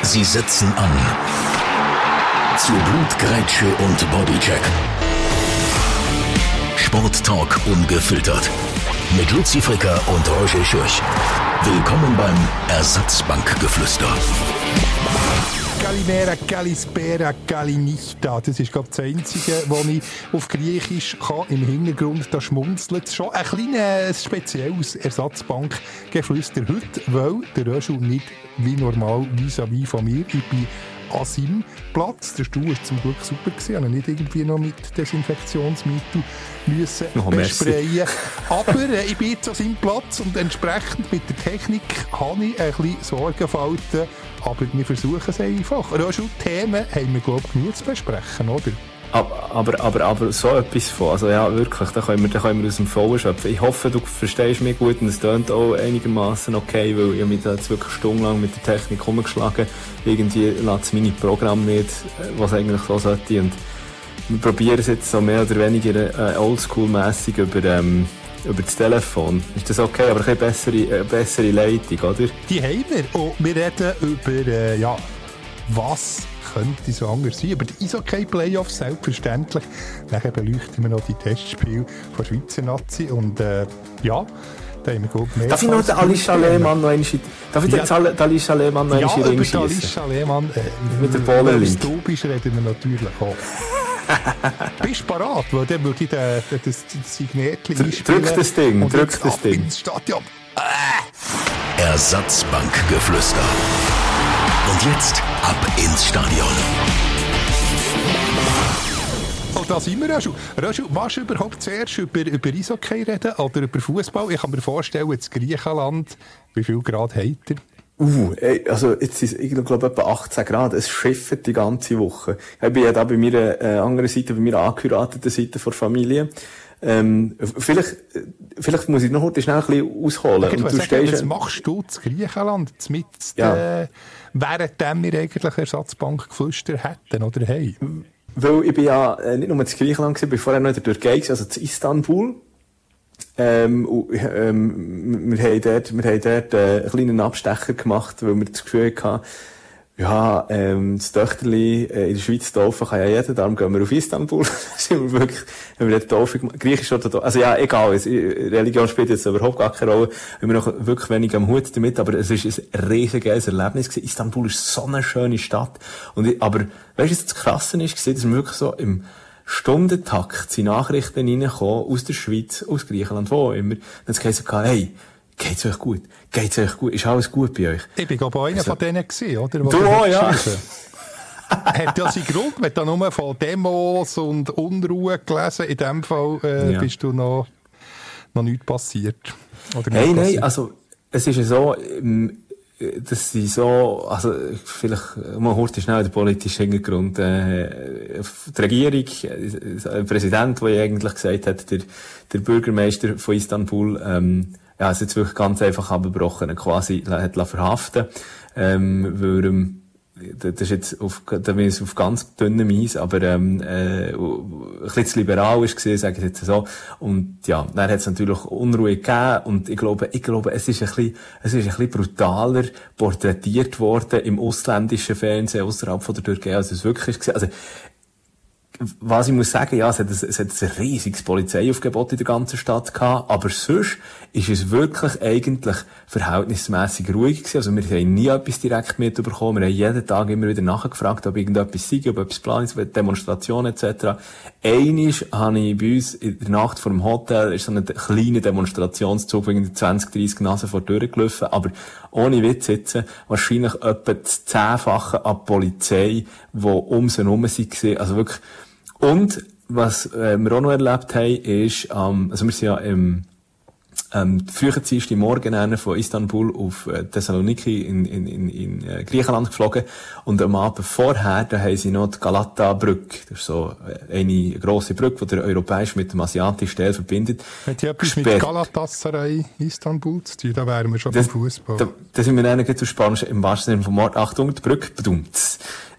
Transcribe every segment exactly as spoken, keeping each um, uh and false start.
Sie setzen an. Zu Blutgrätsche und Bodycheck. Sporttalk ungefiltert. Mit Luzi Fricker und Roger Schürch. Willkommen beim Ersatzbankgeflüster. Kalimera, Kalispera, Kalinista. Das ist, glaube ich, das Einzige, was ich auf Griechisch kann. Im Hintergrund, da schmunzelt es schon. Ein kleines, spezielles Ersatzbankgeflüster heute, weil der Röschel nicht wie normal vis-à-vis von mir. Ich bin an seinem Platz. Der Stuhl war zum Glück super gewesen. Ich musste nicht irgendwie noch mit Desinfektionsmittel müssen oh, besprayen. Aber äh, ich bin jetzt an seinem Platz und entsprechend mit der Technik habe ich ein bisschen Sorgenfalten. Aber wir versuchen es einfach. Röschel, Themen haben wir, glaube ich, genug zu besprechen, oder? Aber, aber, aber, aber so etwas von, also ja, wirklich, da können wir, da können wir aus dem Vollen schöpfen. Ich hoffe, du verstehst mich gut und es tönt auch einigermaßen okay, weil ich mich da jetzt wirklich stundenlang mit der Technik rumgeschlagen. Irgendwie lässt es meine Programme nicht, was eigentlich so sollte. Und wir probieren es jetzt so mehr oder weniger äh, oldschool-mässig über, ähm, über das Telefon. Ist das okay? Aber eine bessere, äh, bessere Leitung, oder? Die haben wir. Und wir reden über, äh, ja, was könnte so anders sein. Über die Eishockey-Playoffs selbstverständlich. Dann beleuchten wir noch die Testspiele von Schweizer Nazi. Und äh, ja, da haben wir gut mehr. Darf ich noch den Alicia Lehmann noch einmal Darf ich ja. den Alicia Lehmann noch einmal ja, Ring schiessen? Ja, über Alicia Lehmann. Äh, mit der Bohlen. Wenn du bist, reden wir natürlich auch. Bist du parat? Weil dann würde ich das, das, das Signetchen einspielen. Drück das Ding, drück das Ding. Ins Stadion. Äh. Ersatzbankgeflüster. Und jetzt ab ins Stadion. Und da sind wir, Röschel. Röschel, willst du überhaupt zuerst über, über Eishockey reden oder über Fußball? Ich kann mir vorstellen, in Griechenland, wie viel Grad hat er? Uh, ey, also jetzt ist es, ich glaube, etwa achtzehn Grad. Es schifft die ganze Woche. Ich bin ja da bei meiner äh, anderen Seite, bei meiner angeheirateten Seite der Familie. Ähm, vielleicht, vielleicht muss ich noch heute schnell ein bisschen ausholen. Okay, und du du sagen, was machst du zu Griechenland, mit, ja. äh, währenddem wir eigentlich Ersatzbankgeflüster hätten, oder hey? Weil ich bin ja äh, nicht nur in Griechenland gewesen, ich bin vorher noch in der Türkei gewesen, also in Istanbul. Ähm, und, ähm, wir haben dort, wir haben dort äh, einen kleinen Abstecher gemacht, weil wir das Gefühl hatten, ja, ähm, das Töchterli äh, in der Schweiz taufen kann ja jeder, darum gehen wir auf Istanbul. sind wir wirklich, haben wir dort Taufe gemacht. Griechisch oder also ja, egal, es, Religion spielt jetzt überhaupt gar keine Rolle. Wir haben noch wirklich wenig am Hut damit, aber es ist ein riesen geiles Erlebnis gewesen. Istanbul ist so eine schöne Stadt. Und ich, aber, weißt du, was das Krasse ist, dass wir wirklich so im Stundentakt sind Nachrichten reingekommen aus der Schweiz, aus Griechenland, wo immer. Dann hat es gesagt, hey, geht's euch gut? Geht's euch gut? Ist alles gut bei euch? Ich bin glaube einer also, von denen gewesen, oder? Du auch, ja. Hat ja seinen Grund, wenn du nur von Demos und Unruhe gelesen, in dem Fall äh, ja. bist du noch, noch nichts passiert. Oder hey, nicht nein, passiert. also, es ist ja so, dass sie so, also, vielleicht, mal kurz schnell den politischen Hintergrund, äh, die Regierung, der Präsident, der eigentlich gesagt hat, der, der Bürgermeister von Istanbul, ähm, ja, es jetzt wirklich ganz einfach abgebrochen, quasi, hat verhaften, ähm, weil, ähm, das ist jetzt auf, da bin ich auf ganz dünnem Eis, aber, ähm, äh, ein bisschen zu liberal ist gewesen, sage ich jetzt so. Und, ja, dann hat es natürlich Unruhe gegeben und ich glaube, ich glaube, es ist ein bisschen, es ist ein bisschen brutaler porträtiert worden im ausländischen Fernsehen außerhalb von der Türkei, als es wirklich ist. Also, was ich muss sagen, ja, es hat, ein, es hat ein riesiges Polizeiaufgebot in der ganzen Stadt gehabt, aber sonst ist es wirklich eigentlich verhältnismäßig ruhig gewesen. Also wir haben nie etwas direkt mitbekommen. Wir haben jeden Tag immer wieder nachgefragt, ob irgendetwas sei, ob etwas Plan ist, Demonstrationen et cetera. Einmal habe ich bei uns in der Nacht vor dem Hotel ist so ein kleiner Demonstrationszug wegen zwanzig, dreissig Nasen vor die Tür gelaufen, aber ohne Witz sitzen, wahrscheinlich etwa das Zehnfache an Polizei, die um sie herum waren. Also wirklich. Und, was äh, wir auch noch erlebt haben, ist, ähm, also wir sind ja im, ähm, früher Dienstag Morgen von Istanbul auf äh, Thessaloniki in, in, in, in äh, Griechenland geflogen. Und am Abend vorher, da haben sie noch die Galata-Brücke. Das ist so äh, eine grosse Brücke, die der europäische mit dem asiatischen Teil verbindet. Hat ja etwas mit Galatasaray Istanbul zu tun? Da wären wir schon beim Fußball. Da, da sind wir dann zu Spanisch im wahrsten Sinne vom Wort. Achtung, die Brücke, bedummt.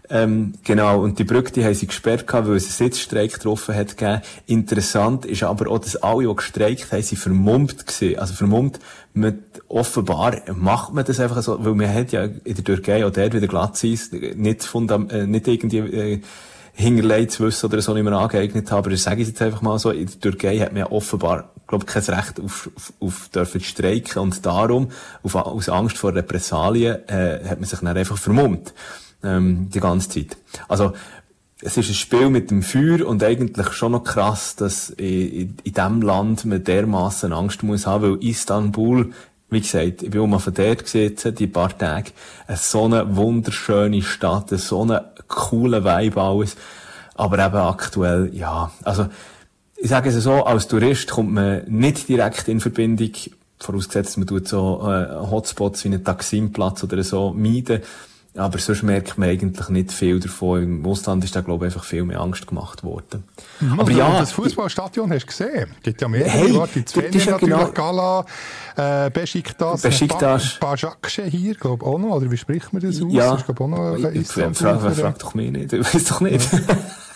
Ähm, genau, und die Brücke, die haben sie gesperrt gehabt, weil es einen Sitzstreik getroffen hat gegeben. Interessant ist aber auch, dass alle, die gestreikt haben, sie vermummt gewesen. Also vermummt, mit, offenbar macht man das einfach so, weil man hat ja in der Türkei auch dort wieder Glatzis, nicht fundam, äh, nicht irgendwie, äh, hinterlegt zu wissen oder so nicht mehr angeeignet haben. Aber ich sage es jetzt einfach mal so, in der Türkei hat man ja offenbar, glaube ich, kein Recht auf, auf, auf dürfen streiken und darum, auf, aus Angst vor Repressalien, äh, hat man sich dann einfach vermummt. Ähm, die ganze Zeit. Also, es ist ein Spiel mit dem Feuer und eigentlich schon noch krass, dass in, in diesem Land man dermassen Angst muss haben, weil Istanbul, wie gesagt, ich bin auch mal von dort gesehen, die paar Tage, so eine wunderschöne Stadt, so eine coole Vibe alles, aber eben aktuell, ja, also, ich sage es so, als Tourist kommt man nicht direkt in Verbindung, vorausgesetzt, man tut so äh, Hotspots wie einen Taksimplatz oder so meiden. Aber sonst merkt man eigentlich nicht viel davon. Im Ausland ist da, glaube ich, einfach viel mehr Angst gemacht worden. Mhm, aber also, ja. Das Fußballstadion hast du gesehen. Es gibt ja mehrere. Hey, Leute. Die Zwenny ja natürlich, genau. Gala, äh, Besiktas, Besiktas. Bajakce hier, glaube ich, auch noch. Oder wie spricht man das aus? Ja. Das ist, glaube ich, auch noch ein Istanbul. Frag, frag, frag doch mich nicht. Ich weiß doch nicht. Ja.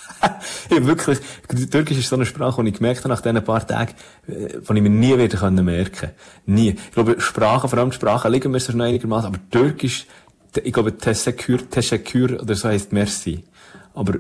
Ich wirklich, Türkisch ist so eine Sprache, die ich gemerkt habe nach diesen paar Tagen, von ich mir nie wieder können merken. Nie. Ich glaube, Sprachen, vor allem Sprachen, liegen mir so schon einigermaßen, aber Türkisch, ich glaube, Teşekkür, Teşekkür oder so heisst Merci. Aber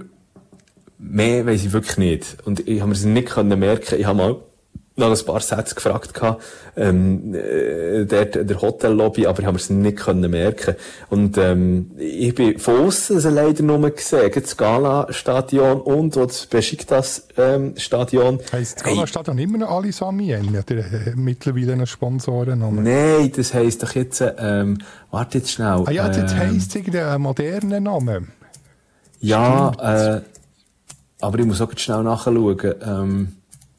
mehr weiss ich wirklich nicht. Und ich habe mir das nicht können merken. Ich habe mal noch ein paar Sätze gefragt gehabt, ähm, äh, dort in der Hotellobby, aber ich habe mir das nicht können merken. Und, ähm, ich bin von aussen also leider nur gesehen, das Gala-Stadion und das Besiktas-Stadion. Heisst das Gala-Stadion hey. Immer noch Ali Samien? Hat er äh, mittlerweile einen Sponsorennamen? Nein, das heisst doch jetzt, ähm, warte jetzt schnell. Ah ja, jetzt ähm, heisst es irgendeinen modernen Namen. Ja, äh, aber ich muss auch schnell nachschauen, ähm,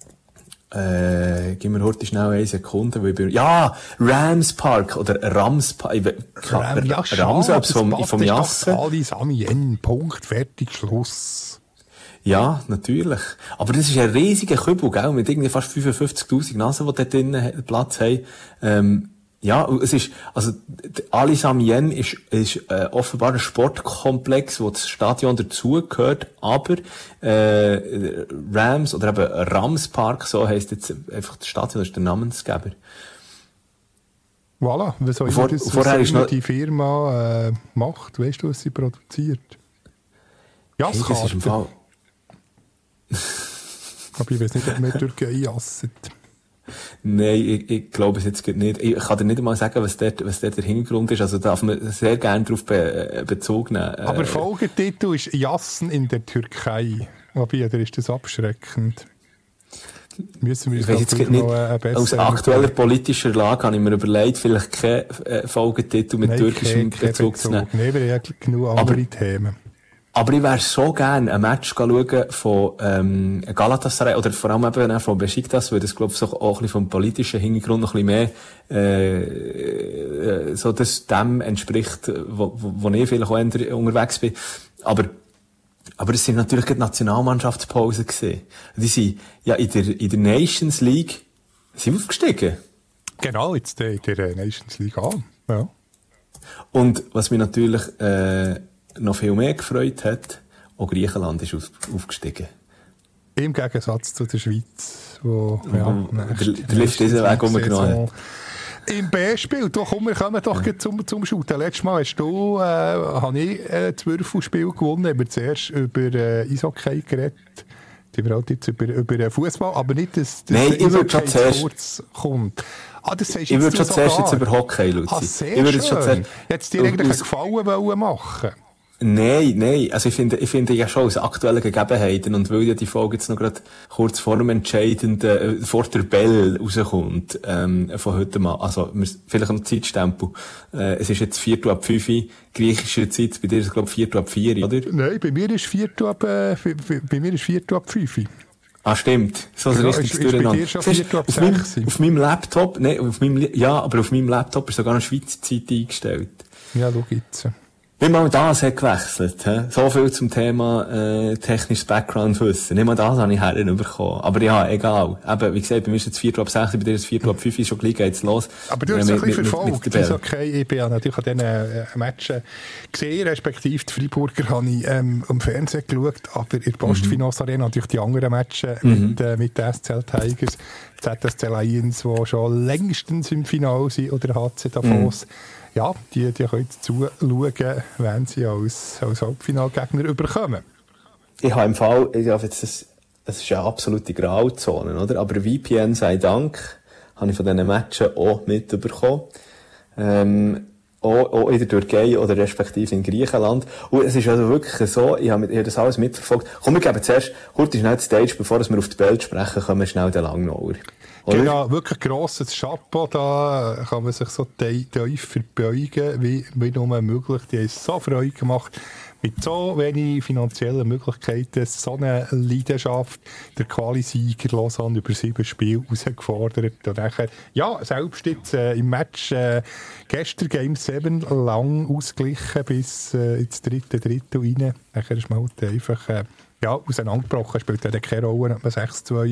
Äh, gib mir heute schnell eine Sekunde, weil ich bin, ja, Rams Park, oder Rams Park, Ram, ja, Rams, ob vom, vom Jassen. Ali Samien, Punkt, fertig, Schluss. Ja, natürlich. Aber das ist ein riesiger Kübel, gell, mit irgendwie fast fünfundfünfzigtausend Nasen, die dort drinnen Platz haben. Ähm, ja, es ist, also, Ali Samien ist, ist, äh, offenbar ein Sportkomplex, wo das Stadion dazugehört, aber, äh, Rams, oder eben Rams Park, so heisst jetzt einfach das Stadion, das ist der Namensgeber. Voilà, was auch Vor, immer das, vorher was ist noch, die Firma, äh, macht, weißt du, was sie produziert? Jasskarte. Hey, das ist im Fall. Aber ich weiss nicht, ob man Türkei jasset. Nein, ich, ich glaube es jetzt nicht. Ich kann dir nicht einmal sagen, was dort, was dort der Hintergrund ist. Also darf man sehr gerne darauf be, Bezug nehmen. Aber Folgetitel ist Jassen in der Türkei. Wobei, oder ist das abschreckend? Müssen wir uns jetzt noch nicht, eine bessere... Aus aktueller politischer Lage habe ich mir überlegt, vielleicht keinen äh, Folgetitel mit Nein, türkischem kein, kein Bezug zu nehmen. Nein, wir haben genug andere aber, Themen. Aber ich wäre so gerne ein Match schauen von ähm, Galatasaray oder vor allem eben von Besiktas, weil das, glaube ich, so auch ein bisschen vom politischen Hintergrund noch ein bisschen mehr äh, so das dem entspricht, wo, wo, wo ich vielleicht auch unterwegs bin. Aber aber es sind natürlich die Nationalmannschaftspausen gesehen. Die sind ja in der in der Nations League sind aufgestiegen. Genau, jetzt in der Nations League an. Ja. Und was mich natürlich äh, noch viel mehr gefreut hat, auch Griechenland ist auf, aufgestiegen. Im Gegensatz zu der Schweiz, wo ja, mhm. der, der Lift diesen Weg umgenommen hat. Im B-Spiel, du komm, wir kommen doch ja. zum, zum Shooten. Letztes Mal hast du, äh, habe ich äh, das Würfelspiel gewonnen, haben wir zuerst über äh, Eishockey geredet. Die wir halt jetzt über, über Fußball, aber nicht, dass das Nein, ich würde schon zuerst kurz kommt. Ah, das ich würde schon zuerst jetzt über Hockey, Luzi. Ah, sehr ich würde schön. Schon zuerst, jetzt dir eigentlich einen Gefallen wollen machen. Nein, nein. Also ich finde, ich finde ja schon aus aktuellen Gegebenheiten und weil ja die Folge jetzt noch gerade kurz vor dem entscheidenden, äh, vor der Bell rauskommt, ähm, von heute mal. Also, vielleicht noch Zeitstempel. Äh, es ist jetzt Viertel ab fünf griechischer Zeit. Bei dir ist es, glaube ich, Viertel ab vier, oder? Nein, bei mir ist Viertel ab, äh, bei mir ist Viertel ab fünf. Ah, stimmt. So ein ja, richtiges Durcheinander. Auf meinem, auf meinem Laptop, nein, auf meinem, ja, aber auf meinem Laptop ist sogar eine Schweizer Zeit eingestellt. Ja, schau jetzt. Nicht mal das hat gewechselt, he? So viel zum Thema, äh, technisches Background-Wissen. Nicht mal das habe ich herbekommen. Aber ja, egal. Eben, wie gesagt, bei mir ist jetzt vier ab sechs, bei dir ist vier ab fünf, schon gleich geht's los. Aber du hast es ein bisschen verfolgt. Das ist okay. Ich bin ja natürlich an diesen äh, Matchen gesehen, respektive die Freiburger habe ich, ähm, im Fernsehen geschaut, aber in der Postfinance Arena natürlich die anderen Matches mhm. mit, äh, mit den S C L Tigers, Z S C Lions, die schon längstens im Finale sind, oder H C Davos. Mhm. Ja, die, die können zuschauen, wenn sie als, als Halbfinalgegner überkommen. Ich habe im Fall, ich glaube, jetzt, das, das ist ja absolute Grauzone, oder? Aber V P N sei Dank, habe ich von diesen Matchen auch mitbekommen. Ähm, auch, auch in der Türkei oder respektive in Griechenland. Und es ist also wirklich so, ich habe, ich habe das alles mitverfolgt. Komm, wir geben zuerst, kurz schnell die Stage, bevor wir auf die Welt sprechen, kommen wir schnell den Langnauer. Oder? Genau, wirklich grosses Chapeau, da kann man sich so tief verbeugen, wie, wie nur möglich. Die haben es so Freude gemacht, mit so wenig finanziellen Möglichkeiten, so eine Leidenschaft, der Quali-Sieger Lausanne über sieben Spiele herausgefordert. Und nachher, ja, selbst jetzt äh, im Match äh, gestern Game sieben lang ausgeglichen bis äh, ins dritte Drittel rein. Nachher ist man halt einfach äh, ja, auseinandergebrochen, spielt ja keine Rolle, hat man sechs zwei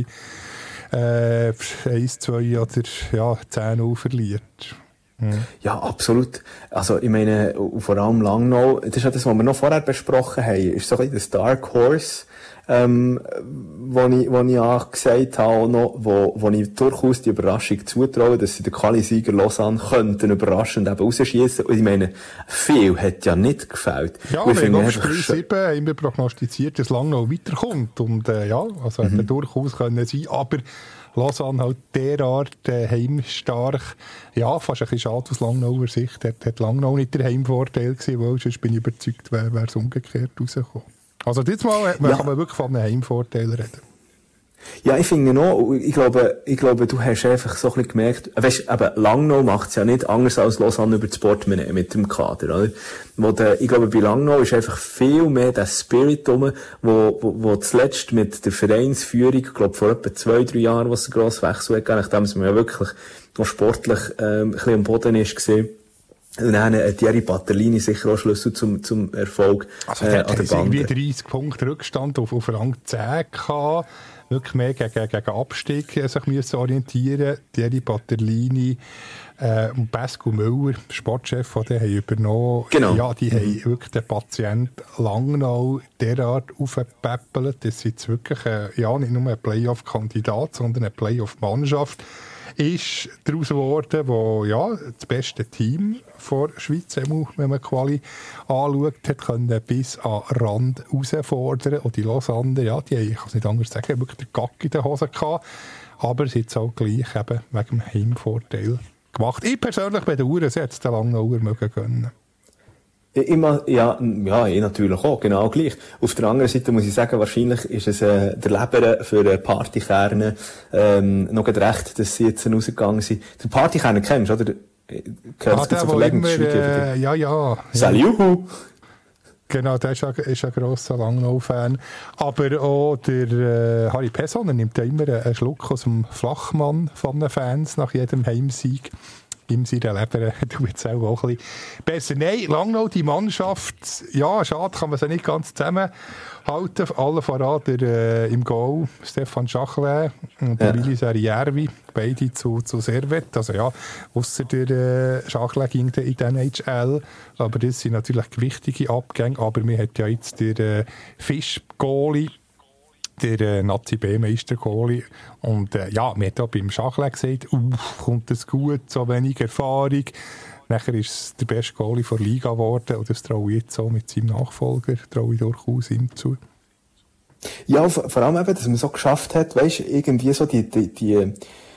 Äh, eins zwei oder ja, zehn null verliert. Mhm. Ja, absolut. Also, ich meine, vor allem Langnau, das ist ja das, was wir noch vorher besprochen haben, ist so ein bisschen das Dark Horse, ähm, wo ich, wo ich auch gesagt habe, noch, wo, wo ich durchaus die Überraschung zutraue, dass sie den Quali-Sieger Lausanne könnten überraschend eben rausschiessen. Und ich meine, viel hat ja nicht gefällt. Ja, wir haben noch Spiel sieben haben wir prognostiziert, dass Langnau weiterkommt. Und, äh, ja, also mhm. hätte durchaus können sein, aber Lausanne halt derart äh, heimstark. Ja, fast ein bisschen schade aus Langnauer Sicht. Hat, hat Langnau nicht der Heimvorteil gewesen, weil sonst bin ich überzeugt, wäre es umgekehrt rausgekommen. Also diesmal ja. kann man wirklich von einem Heimvorteil reden. Ja, ich finde noch, ich glaube, ich glaube, du hast einfach so ein bisschen gemerkt, weißt, eben, Langnau macht es ja nicht anders als Lausanne über das Portemonnaie mit dem Kader, oder? Wo der, ich glaube, bei Langnau ist einfach viel mehr der Spirit rum, wo, wo, wo zuletzt mit der Vereinsführung, ich glaube, vor etwa zwei, drei Jahren, was ein grosser Wechsel hat, nachdem es mir ja wirklich noch sportlich, ähm, ein bisschen am Boden ist gesehen. Und dann hat Thierry Patterlini sicher auch Schlüssel zum, zum Erfolg, also, äh, an der Bande. Also, irgendwie dreißig Punkte Rückstand auf, auf Rang zehn gehabt. Wirklich mehr gegen, gegen Abstieg sich müssen orientieren. Thierry Patterlini äh, und Pascal Müller, Sportchef, von denen haben übernommen. Genau. Ja, die mhm. haben wirklich den Patienten Langnau derart aufgepäppelt, dass sie jetzt wirklich äh, ja, nicht nur ein Playoff-Kandidat, sondern eine Playoff-Mannschaft ist daraus geworden, wo ja, das beste Team vor der Schweiz, wenn man Quali anschaut, hat können bis an den Rand herausfordern. Und die Lausanne, ja, die haben, ich kann es nicht anders sagen, haben wirklich den Gack in den Hosen gehabt. Aber sie hat es auch gleich eben wegen dem Heimvorteil gemacht. Ich persönlich bedauere, sie hätte es den Langnauer mögen gönnen. Immer, ja, ja, ich natürlich auch, genau gleich. Auf der anderen Seite muss ich sagen, wahrscheinlich ist es äh, der Leber für äh, Partykerne ähm, noch gerade recht, dass sie jetzt rausgegangen sind. Den Partykerne kennst du, oder? Ah, der, so immer, äh, ja, ja. Salut! Genau, der ist ein, ist ein grosser Langnau-Fan. Aber auch der äh, Harry Pessoner nimmt ja immer einen Schluck aus dem Flachmann von den Fans nach jedem Heimsieg. In seiner Leber tut es auch, auch ein bisschen besser. Nein, Langnau, die Mannschaft, ja, schade, kann man sie nicht ganz zusammenhalten. Alle voran der, äh, im Goal Stefan Schachler und der ja. Willi Serjärvi, beide zu, zu Servet. Also ja, ausser der äh, Schachler ging in den N H L. Aber das sind natürlich wichtige Abgänge. Aber wir hat ja jetzt der äh, Fisch-Goalie, der äh, Nazi-B-Meister-Goalie. Und äh, ja, wir haben auch beim Schachler gesagt, uh, kommt das gut, so wenig Erfahrung. Nachher ist es der beste Goalie der Liga geworden. Und das traue ich jetzt so mit seinem Nachfolger, traue ich durchaus ihm zu. Ja, vor allem eben, dass man so geschafft hat, weisst, irgendwie so die, die, die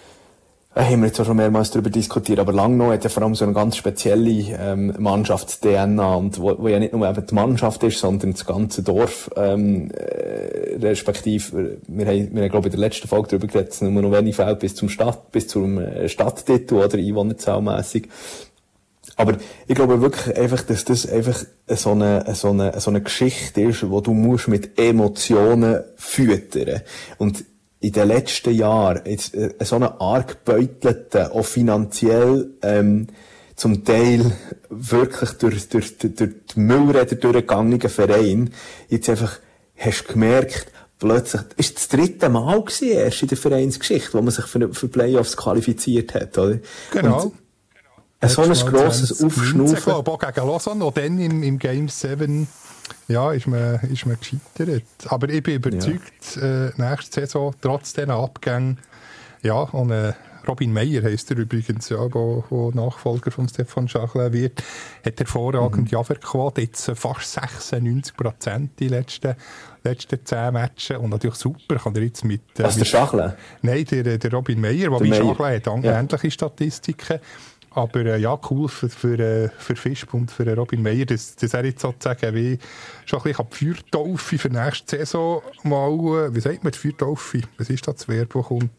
Da haben wir jetzt auch schon mehrmals darüber diskutiert, aber Langnau hat ja vor allem so eine ganz spezielle ähm, Mannschafts-D N A, und wo, wo ja nicht nur eben die Mannschaft ist, sondern das ganze Dorf, ähm, äh, respektive, wir haben, wir haben, glaube ich, in der letzten Folge darüber geredet, dass nur noch wenig fehlt bis zum Stadt, bis zum äh, Stadttitel oder einwohnerzahlmässig. Aber ich glaube wirklich einfach, dass das einfach so eine, so eine, so eine Geschichte ist, wo du musst mit Emotionen füttern. Und in den letzten Jahren jetzt äh, so einen arg gebeutelten, auch finanziell ähm, zum Teil wirklich durch, durch, durch, durch die Müllräder durchgegangenen Verein, jetzt einfach hast du gemerkt, plötzlich, ist das dritte Mal gewesen, erst in der Vereinsgeschichte, wo man sich für, für Playoffs qualifiziert hat, oder? Genau. Und so ein grosses Aufschnaufen. Aber auch gegen Lausanne, auch dann im, im Game sieben, ja, ist man, ist man gescheitert. Aber ich bin überzeugt, ja. äh, nächste Saison, trotz diesen Abgängen, ja, und äh, Robin Meyer heisst er übrigens, ja, wo, wo Nachfolger von Stefan Schachler wird, hat hervorragend mhm. Javerquote, jetzt fast sechsundneunzig Prozent die letzten, letzten zehn Matches. Und natürlich super, kann er jetzt mit... Äh, Was, der Schachler? Nein, der, der Robin Meyer, wobei Schachler hat ja. ähnliche Statistiken. Aber äh, ja, cool für, für, für Fischb und für Robin Meyer, dass, dass er jetzt sozusagen wie schon ein bisschen die Feuertaufe für nächste Saison mal, äh, wie sagt man, die Feuertaufe? Was ist das, das Verb, das kommt?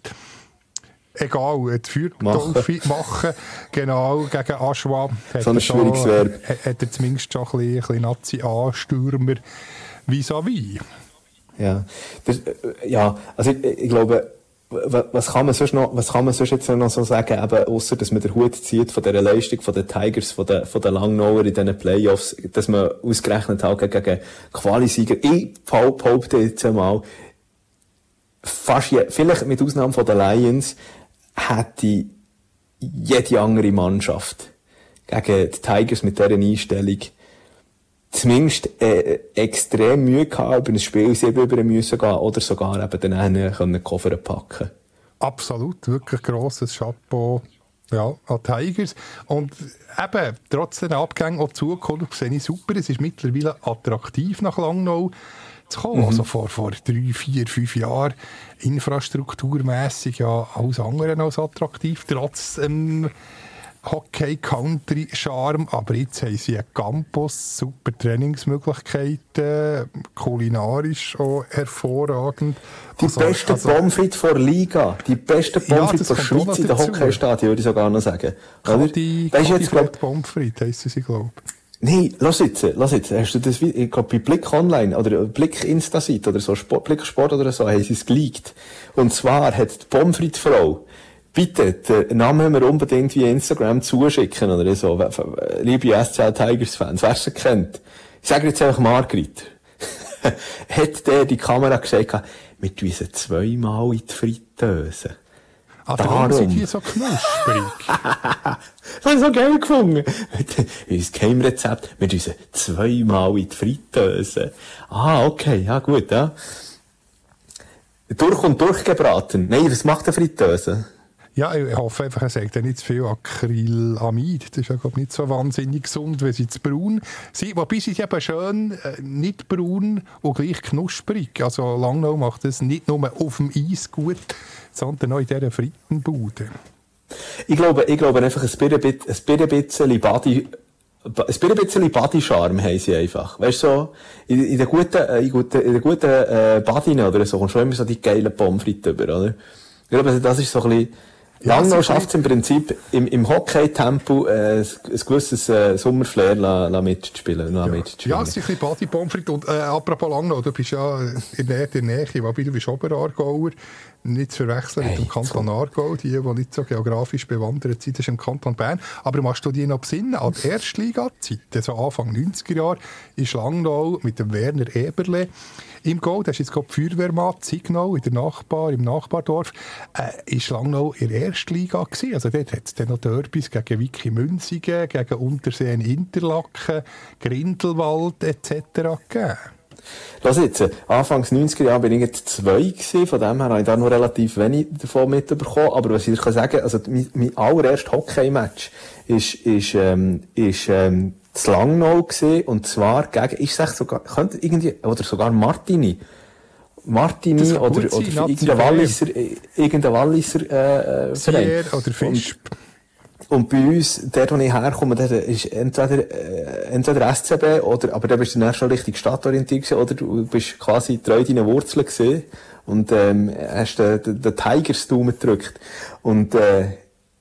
Egal, die Feuertaufe machen. machen, genau, gegen Aschwa. So ein schwieriges Verb. Hat, hat er zumindest schon ein bisschen, ein bisschen Nazi-Anstürmer vis-à-vis. Ja, das, ja, also ich, ich glaube, was kann man sonst noch, was kann man sonst jetzt noch so sagen, eben, ausser, dass man den Hut zieht von dieser Leistung von den Tigers, von den, von den Langnauer in diesen Playoffs, dass man ausgerechnet hat gegen Qualisieger. Ich behaupte jetzt einmal, fast je, vielleicht mit Ausnahme von den Lions, hätte jede andere Mannschaft gegen die Tigers mit dieser Einstellung zumindest äh, extrem Mühe gehabt, über ein Spiel sieben über müssen gehen oder sogar eben dann können Koffer packen. Absolut, wirklich grosses Chapeau, ja, an Tigers. Und eben, trotz den Abgängen auch die Zukunft sehe ich super. Es ist mittlerweile attraktiv nach Langnau zu kommen. Mhm. Also vor, vor drei, vier, fünf Jahren infrastrukturmässig ja alles andere als attraktiv, trotz ähm, Hockey-Country-Charme, aber jetzt haben sie einen Campus, super Trainingsmöglichkeiten, kulinarisch auch hervorragend. Die also, besten also, Pommes frites vor Liga, die besten Pommes frites ja, der Schweiz in den Hockeystadien, würde ich sogar noch sagen. Kadi, Kadi Fred Pommes frites heissen sie, glaube ich. Nein, lass jetzt, lass jetzt, hast du das, ich glaube, bei Blick Online, oder Blick Insta-Seite, oder so, Sport, Blick Sport oder so, haben sie es geleakt. Und zwar hat die Pommes frites Frau, bitte, den Namen wir unbedingt via Instagram zuschicken, oder so, liebe S C L Tigers-Fans, wer sie kennt. Ich sage jetzt einfach Margrit. Hat der die Kamera gesagt, wir tun sie zweimal in die Fritteuse. Ah, darum sind die so knusprig. Das habe ich so geil gefunden. Unser Geheimrezept, wir tun sie zweimal in die Fritteuse. Ah, okay, ja gut, ja. Durch und durch gebraten. Nein, was macht eine Fritteuse? Ja, ich hoffe einfach, er sagt ja nicht zu viel Acrylamid. Das ist ja, glaube ich, nicht so wahnsinnig gesund, wenn sie zu braun sind. Wobei sie eben schön äh, nicht braun und gleich knusprig. Also Langnau macht das nicht nur auf dem Eis gut, sondern auch in dieser Frittenbude. Ich glaube, ich glaube einfach, ein bisschen Body, ein bisschen Body-Charme haben sie einfach. Weißt du, so, in, in den guten, in guten, in den guten, äh, Badinen oder so, kommst du schon immer so die geilen Pommes frites über, oder? Ich glaube, das ist so ein bisschen, ja, Langnau schafft es im Prinzip, im, im Hockey-Tempo, äh, ein gewisses, äh, Sommerflair la, la mitzuspielen, la ja. mitzuspielen. Ja, es ist ein bisschen Body-Pommes frites. Und, äh, apropos Langnau, du bist ja in der Nähe, wobei du bist Oberaargauer. Nicht zu verwechseln hey, mit dem Kanton so. Aargau, die, die nicht so geografisch bewandert sind, das ist im Kanton Bern. Aber machst du dich noch besinnen an die Erstliga-Zeit? Also Anfang neunziger Jahre ist Langnau mit dem Werner Eberle im Goal. Das ist jetzt gerade die Feuerwehrmann Signal in der Nachbar, im Nachbardorf. Äh, ist Langnau in der Erstliga gewesen. Also dort hat es dann noch Derbys gegen Wiki Münzigen, gegen Unterseen Interlaken, Grindelwald et cetera gegeben. Lass jetzt, Anfangs neunziger Jahre bin ich jetzt zwei gewesen, von dem her habe ich da noch relativ wenig davon mitbekommen, aber was ich dir sagen kann, also mein, mein allererstes Hockey-Match ist, ist, ähm, ist, ähm, das Langnau gewesen, und zwar gegen, ich sag sogar, könnte irgendwie, oder sogar Martini. Martini, oder, oder sein, irgendein Walliser, irgendein Walliser, äh, Verein. Oder Fisch. Und bei uns, dort, wo ich herkomme, dort ist entweder, äh, entweder S C B, oder, aber da bist du dann schon richtig stadtorientiert gewesen, oder du bist quasi treu deinen Wurzeln gewesen, und, ähm, hast den, den, den Tigers-Daumen gedrückt. Und, äh,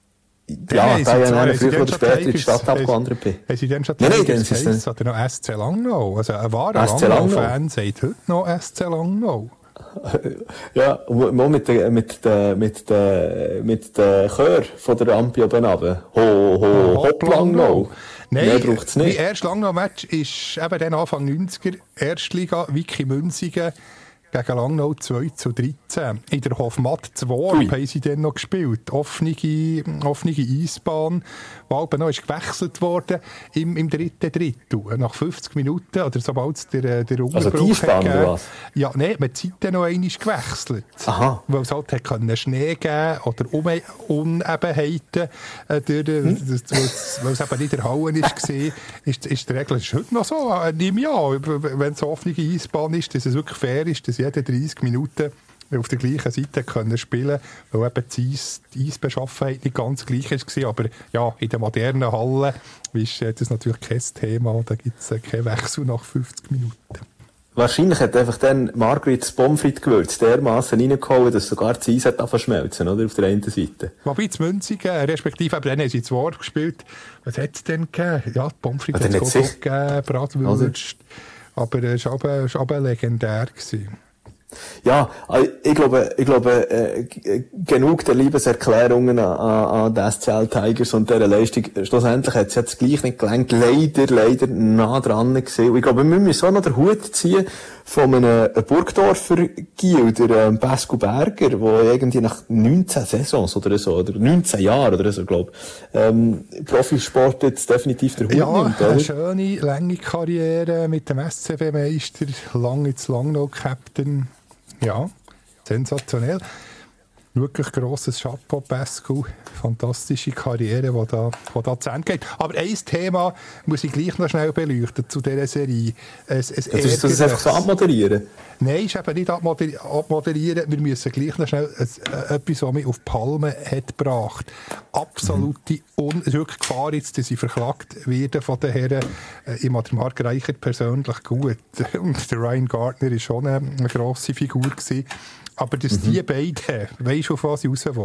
ja, ja da ich ja früher oder später in die Stadt abgewandert bin. Haben Sie denn schon Tigers geheißen, nee, nee, oder noch S C Langnau? Also, ein wahrer Langnau-Fan sagt heute noch S C Langnau. Ja, und mit den, mit den, mit den, mit den Chören von der Rampe oben runter. Ho, ho, hopp, Langnau. Nein, mehr braucht's nicht. Mein erstes Langnau-Match ist eben dann Anfang neunziger, Erstliga, Wiki Münzigen gegen Langnau zwei zu dreizehn. In der Hofmatt zwei haben sie dann noch gespielt. Offene, offene Eisbahn, die aber noch ist gewechselt worden im, im dritten Drittel. Nach fünfzig Minuten, oder sobald es der, der Unterbruch also die Eisbahn, oder was? Ja, nein, man hat die Zeit noch einmal gewechselt. Aha. Weil es halt hat Schnee geben oder Unebenheiten. Äh, durch, hm? das, weil es eben nicht der Hauen war, ist, ist die Regel ist heute noch so. Äh, nehme ich an, wenn es eine offene Eisbahn ist, dass es wirklich fair ist, dass jede dreißig Minuten auf der gleichen Seite können spielen, weil eben die, Eis, die Eisbeschaffenheit nicht ganz gleich war. Aber ja, in der modernen Halle ist das natürlich kein Thema. Da gibt es keinen Wechsel nach fünfzig Minuten. Wahrscheinlich hat einfach dann Margrit das Pommes-Frites-Gewürz dermassen reingehauen, dass sogar das Eis hat verschmelzen, oder? Auf der einen Seite. Wobei zu Münzigen, respektive eben dann haben sie das Wort gespielt. Was hat es denn gegeben? Ja, die Pommes-Frites hat es auch gegeben, Bratwürst. Aber es war aber, aber legendär gewesen. Ja, ich glaube, ich glaube, äh, genug der Liebeserklärungen an, an die S C L Tigers und dieser Leistung. Schlussendlich hat es jetzt gleich nicht gelangt. Leider, leider nah dran gesehen. Ich glaube, wir müssen auch noch den Hut ziehen von einem Burgdorfer Giel, der ähm, Pascal Berger, der irgendwie nach neunzehn Saisons oder so, oder neunzehn Jahren oder so, glaube ich, ähm, Profisport jetzt definitiv der Hut ja, nimmt. Ja, eine schöne, lange Karriere mit dem S C W-Meister, lange ins Langnau-Captain. Ja, sensationell. Wirklich grosses Chapeau, Pascal. Fantastische Karriere, die da, die da zu Ende geht. Aber ein Thema muss ich gleich noch schnell beleuchten zu dieser Serie. Es, es das ist das einfach so abmoderieren? Nein, ist eben nicht abmoderieren. Wir müssen gleich noch schnell äh, etwas, was mich auf die Palme hat gebracht. Absolute mhm. Un- wirklich Gefahr jetzt, dass ich verklagt werde von den Herren. Äh, ich mag den Marc Reichert persönlich gut. Und der Ryan Gardner war schon eine, eine grosse Figur gewesen. Aber dass mhm. die beiden, weisst du, auf was ich raus will?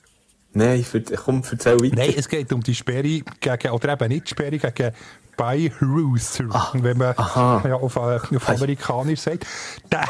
Nein, für, komm, erzähl weiter. Nein, es geht um die Sperre gegen, oder eben nicht die Sperre gegen Beiruther, ah, wenn man ja, auf, auf Amerikanisch sagt. Der,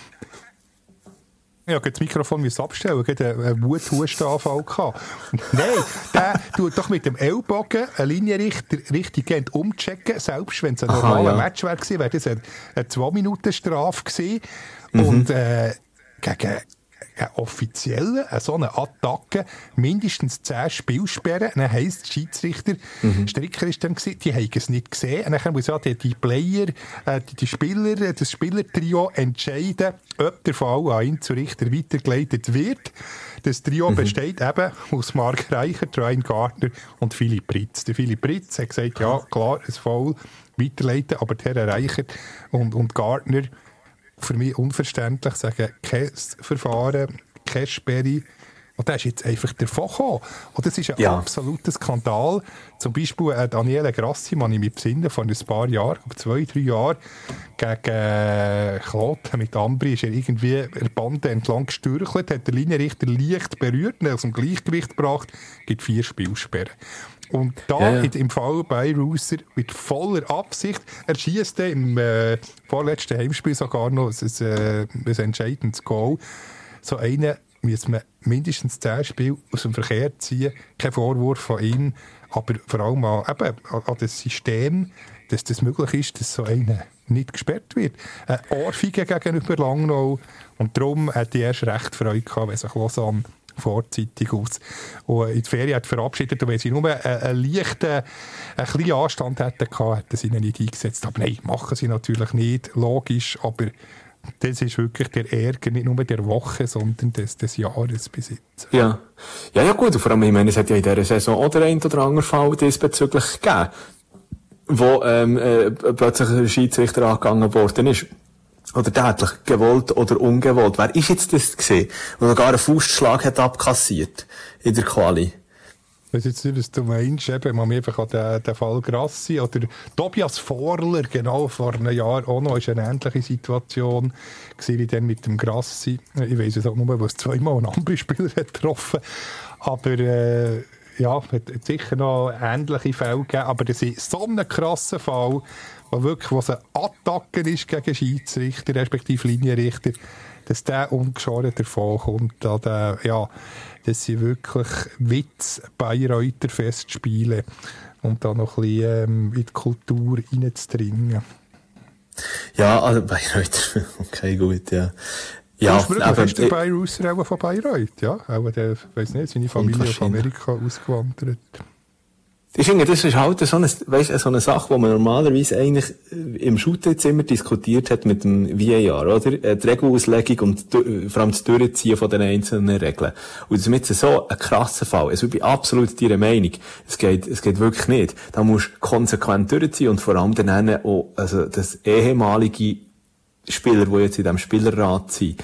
ja, das Mikrofon muss abstellen, ich hatte einen Wuthustenanfall gehabt. Nein, der tut doch mit dem Ellbogen eine Linienrichter richtig umchecken, selbst wenn es ein normaler ja. Match wäre gewesen, wäre das eine, eine zwei Minuten Strafe gewesen. Mhm. Und äh, gegen eine offizielle, so eine Attacke, mindestens zehn Spielsperren. Dann heisst, die Schiedsrichter, mhm. Stricker ist dann gewesen, die haben es nicht gesehen. Und dann muss ja die, die Player, äh, die, die Spieler, das Spielertrio entscheiden, ob der Fall an ihn zu Richter weitergeleitet wird. Das Trio mhm. besteht eben aus Marc Reichert, Ryan Gardner und Philipp Pritz. Der Philipp Pritz hat gesagt, ja, klar, ein Fall weiterleiten, aber der Herr Reichert und, und Gardner, für mich unverständlich, sagen, kein Verfahren, keine Sperre. Und der ist jetzt einfach davon gekommen. Und das ist ein ja. absoluter Skandal. Zum Beispiel äh, Daniele Grassi, man ich mich besinnen, vor ein paar Jahren, zwei, drei Jahren, gegen äh, Kloten mit Ambri ist er irgendwie der Bande entlang gestürchelt, hat der Linienrichter leicht berührt, aus dem Gleichgewicht gebracht, gibt vier Spielsperren. Und da ja, ja. im Fall bei Rooser mit voller Absicht, er schiesst im äh, vorletzten Heimspiel sogar noch ein, ein, ein entscheidendes Goal. So einen müssen wir mindestens zehn Spiele aus dem Verkehr ziehen. Kein Vorwurf von ihm, aber vor allem an, eben, an das System, dass das möglich ist, dass so einer nicht gesperrt wird. Eine Ohrfeige gegenüber Langnau. Und darum hat die erst recht Freude gehabt, wenn sich Lausanne vorzeitig aus und in die Ferien hat verabschiedet. Und wenn sie nur einen, einen leichten, einen kleinen Anstand hätten gehabt, hätten sie ihn nicht eingesetzt. Aber nein, machen sie natürlich nicht, logisch, aber das ist wirklich der Ärger, nicht nur der Woche, sondern des, des Jahres bis jetzt. Ja. Ja, ja gut, und vor allem, ich meine, es hat ja in dieser Saison auch der ein oder andere Fall diesbezüglich gegeben, wo ähm, äh, plötzlich ein Schiedsrichter angegangen worden ist. Oder tätlich, gewollt oder ungewollt. Wer ist jetzt das gewesen, der sogar einen Faustschlag hat abkassiert in der Quali? Ich weiss jetzt nicht, was du meinst. Eben, man einfach an den, den Fall Grassi oder Tobias Vorler, genau, vor einem Jahr auch noch, ist eine ähnliche Situation gewesen, wie dann mit dem Grassi. Ich weiss es auch nur, was zweimal ein anderer Spieler hat getroffen. Aber, äh, ja, es hat sicher noch ähnliche Fälle gegeben, aber das ist so ein krasser Fall, wo wirklich, was eine Attacke ist gegen Schiedsrichter, respektive Linienrichter, dass der ungeschoren davon kommt. Da der, ja, das sind wirklich Witz-Bayreuther Festspiele. Und da noch ein bisschen ähm, in die Kultur reinzudringen. Ja, also Bayreuther, okay, gut, ja. Ja, aber ist der Bayreuther auch von Bayreuth, ja? Auch der, ich weiss nicht, seine Familie auf Amerika ausgewandert. Ich finde, das ist halt so eine, weißt, so eine Sache, die man normalerweise eigentlich im Shooting-Zimmer diskutiert hat mit dem V A R, oder? Die Regelauslegung und vor allem das Durchziehen von den einzelnen Regeln. Und das ist mit so ein krasser Fall. Also ich bin absolut deiner Meinung. Es geht, es geht wirklich nicht. Da musst du konsequent durchziehen und vor allem dann auch, also das ehemalige Spieler, die jetzt in diesem Spielerrat sind,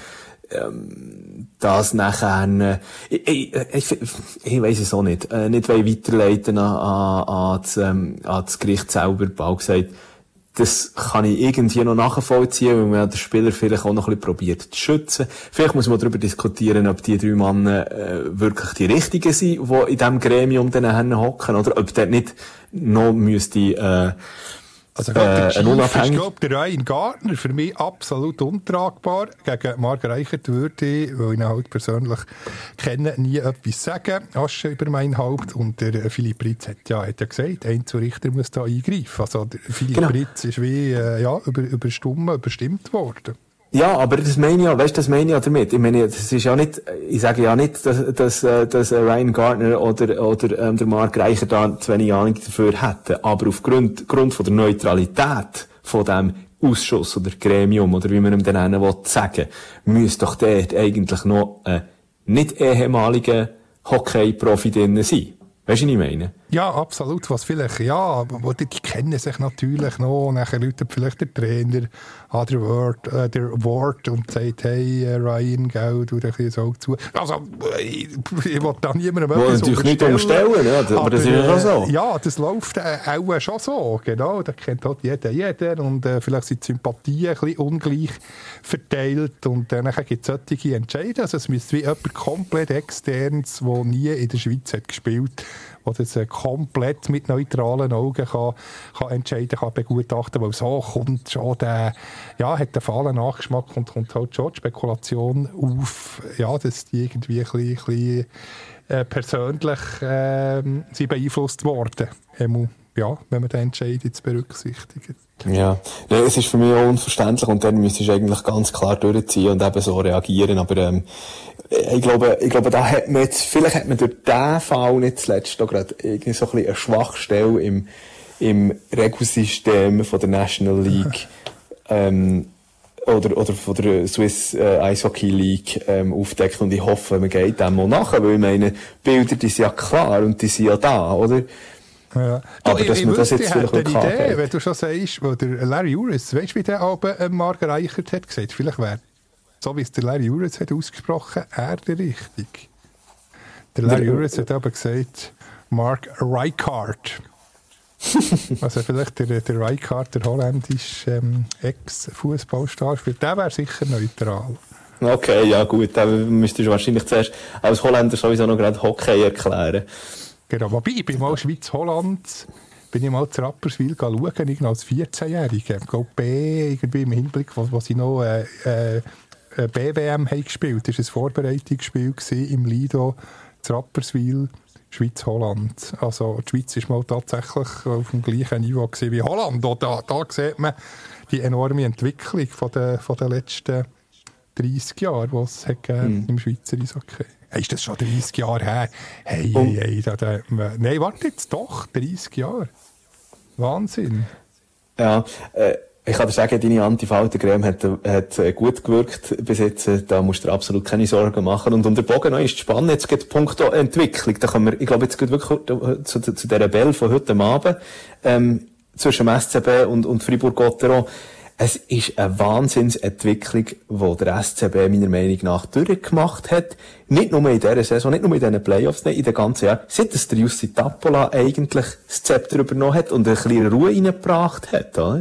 ähm, das nachher, äh, ich, ich, ich, ich weiss es auch nicht, äh, nicht weiterleiten an, an, an, das, ähm, an das Gericht selber, bald gesagt, das kann ich irgendwie noch nachvollziehen, weil man den Spieler vielleicht auch noch ein bisschen probiert zu schützen. Vielleicht muss man darüber diskutieren, ob die drei Männer äh, wirklich die richtigen sind, die in diesem Gremium dann hocken, oder ob der nicht noch müsste, äh, Also, äh, der Chief ist, glaub, der Ryan Gardner, für mich absolut untragbar. Gegen Marc Reichert würde ich, weil ich ihn halt persönlich kenne, nie etwas sagen. Asche über mein Haupt. Und der Philipp Ritz hat ja, hat ja gesagt, ein zu Richter muss da eingreifen. Also, der Philipp genau. Ritz ist wie, äh, ja, über, überstimmt, überstimmt worden. Ja, aber das meine ich ja, weißt, das meine ich ja damit. Ich meine, das ist ja nicht, ich sage ja nicht, dass, dass, dass Ryan Gardner oder, oder, ähm, der Marc Reichert da zu wenig Ahnung dafür hätten. Aber aufgrund, Grund von der Neutralität von dem Ausschuss oder Gremium oder wie man ihm dann nennen will, sagen, müsste doch dort eigentlich noch ein nicht ehemaliger Hockey-Profi drin sein. Weißt du, was ich meine? Ja, absolut. Was vielleicht, ja, die, die kennen sich natürlich noch. Und nachher läutet vielleicht der Trainer an der Wort, äh, der Wort und sagt, hey, äh, Ryan, gell, tu dir ein bisschen Auge zu. Also, ich, ich will da niemandem etwas natürlich nicht umstellen, ja, aber, aber das ist ja schon so. Ja, das läuft äh, auch schon so, genau. Da kennt halt jeder jeden und äh, vielleicht sind die Sympathien ein bisschen ungleich verteilt und äh, dann gibt es solche Entscheidungen. Also es müsste wie jemand komplett externes, der nie in der Schweiz hat gespielt, der das äh, komplett mit neutralen Augen kann, kann entscheiden, kann begutachten, weil so kommt schon der, ja, hat der fahlen Nachgeschmack und kommt halt schon die Spekulation auf, ja, dass die irgendwie ein bisschen, ein bisschen äh, persönlich äh, sie beeinflusst worden. Ähm, ja, wenn man den Entscheid jetzt berücksichtigt. Ja, nee, es ist für mich auch unverständlich und dann müsstest du eigentlich ganz klar durchziehen und eben so reagieren, aber ähm, ich glaube, ich glaube, da hat man jetzt, vielleicht hat man durch diesen Fall nicht zuletzt auch gerade irgendwie so ein bisschen eine Schwachstelle im, im Regelsystem von der National League, ähm, oder, oder von der Swiss äh, Eishockey League, ähm, aufdeckt und ich hoffe, man geht dem mal nachher, weil ich meine, Bilder, die sind ja klar und die sind ja da, oder? Ja. Aber du, dass man das jetzt vielleicht noch eine Idee, wenn du schon sagst, wo der Larry Uris, weißt du, wie der aber äh, Marc Reichert hat gesagt? Vielleicht wäre, so wie es der Larry Uris hat ausgesprochen, er der richtig. Der Larry Uris hat aber gesagt, Marc Reichert. Also vielleicht der, der Reichert, der holländische ähm, Ex-Fußballstar, für den wäre sicher neutral. Okay, ja gut, dann müsstest du wahrscheinlich zuerst als Holländer sowieso noch gerade Hockey erklären. Genau, wobei, ich bin mal Schweiz-Holland, bin ich mal zu Rapperswil schauen, irgendwie als vierzehnjähriger. Ich glaube, B, irgendwie im Hinblick, wo, wo sie noch äh, äh, B W M haben gespielt. Das war ein Vorbereitungsspiel im Lido, zu Rapperswil, Schweiz-Holland. Also die Schweiz war mal tatsächlich auf dem gleichen Niveau wie Holland. Und da, da sieht man die enorme Entwicklung von den, von den letzten dreissig Jahren, die es hat gegeben, mm. im Schweizer Eishockey. Hey, ist das schon dreissig Jahre her? Hey, hey, hey. Da, da, nein, warte jetzt doch, dreissig Jahre. Wahnsinn. Ja, äh, ich kann dir sagen, deine Antifaltencreme hat, hat gut gewirkt bis jetzt. Da musst du dir absolut keine Sorgen machen. Und um den Bogen noch ist spannend. Jetzt geht Punkt Entwicklung. Da können wir, ich glaube, jetzt geht wirklich zu, zu, zu dieser Bell von heute Abend, ähm, zwischen dem S C B und, und Fribourg-Gotteron. Es ist eine Wahnsinnsentwicklung, die der S C B meiner Meinung nach durchgemacht hat. Nicht nur in dieser Saison, nicht nur in diesen Playoffs, nicht in den ganzen Jahren. Seit es der Jussi Tappola eigentlich das Zepter übernommen hat und eine kleine Ruhe reingebracht hat, oder?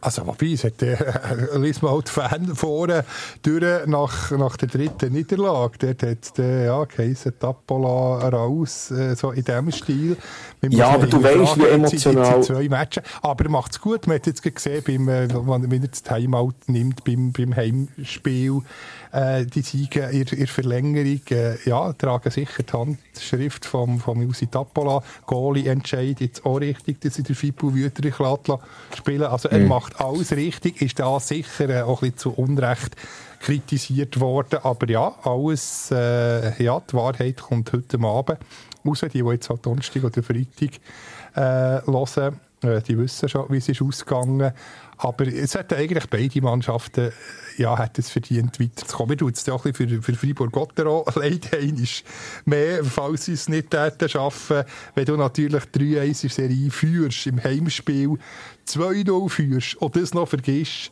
Also, wobei, es hat, äh, lies mal die Fan vorne durch nach, nach der dritten Niederlage. Dort hat es, äh, ja, geheissen, Tappola raus, äh, so in diesem Stil. Ja, aber du weißt, wie emotional... Zwei Matches. Aber er macht es gut. Man hat jetzt gesehen, beim, äh, wenn er das Timeout nimmt, beim, beim Heimspiel, äh, die Siege in der Verlängerung, äh, ja, tragen sicher die Handschrift vom, vom Jussi Tappola. Goalie entscheidet jetzt auch richtig, dass er den Fippo Wüterich spielen lässt. Also, er mhm. macht alles richtig, ist da sicher äh, auch ein bisschen zu Unrecht kritisiert worden. Aber ja, alles, äh, ja, die Wahrheit kommt heute Abend raus. Die, die jetzt halt Donnerstag oder Freitag äh, hören, äh, die wissen schon, wie es ist ausgegangen. Aber es hätten eigentlich beide Mannschaften ja, hätten es verdient, weiterzukommen. Wir tun es ja auch ein bisschen für, für Fribourg-Gotteron leider einiges mehr, falls sie es nicht täten schaffen. Wenn du natürlich drei eins in der Serie führst, im Heimspiel zwei null führst und das noch vergisst,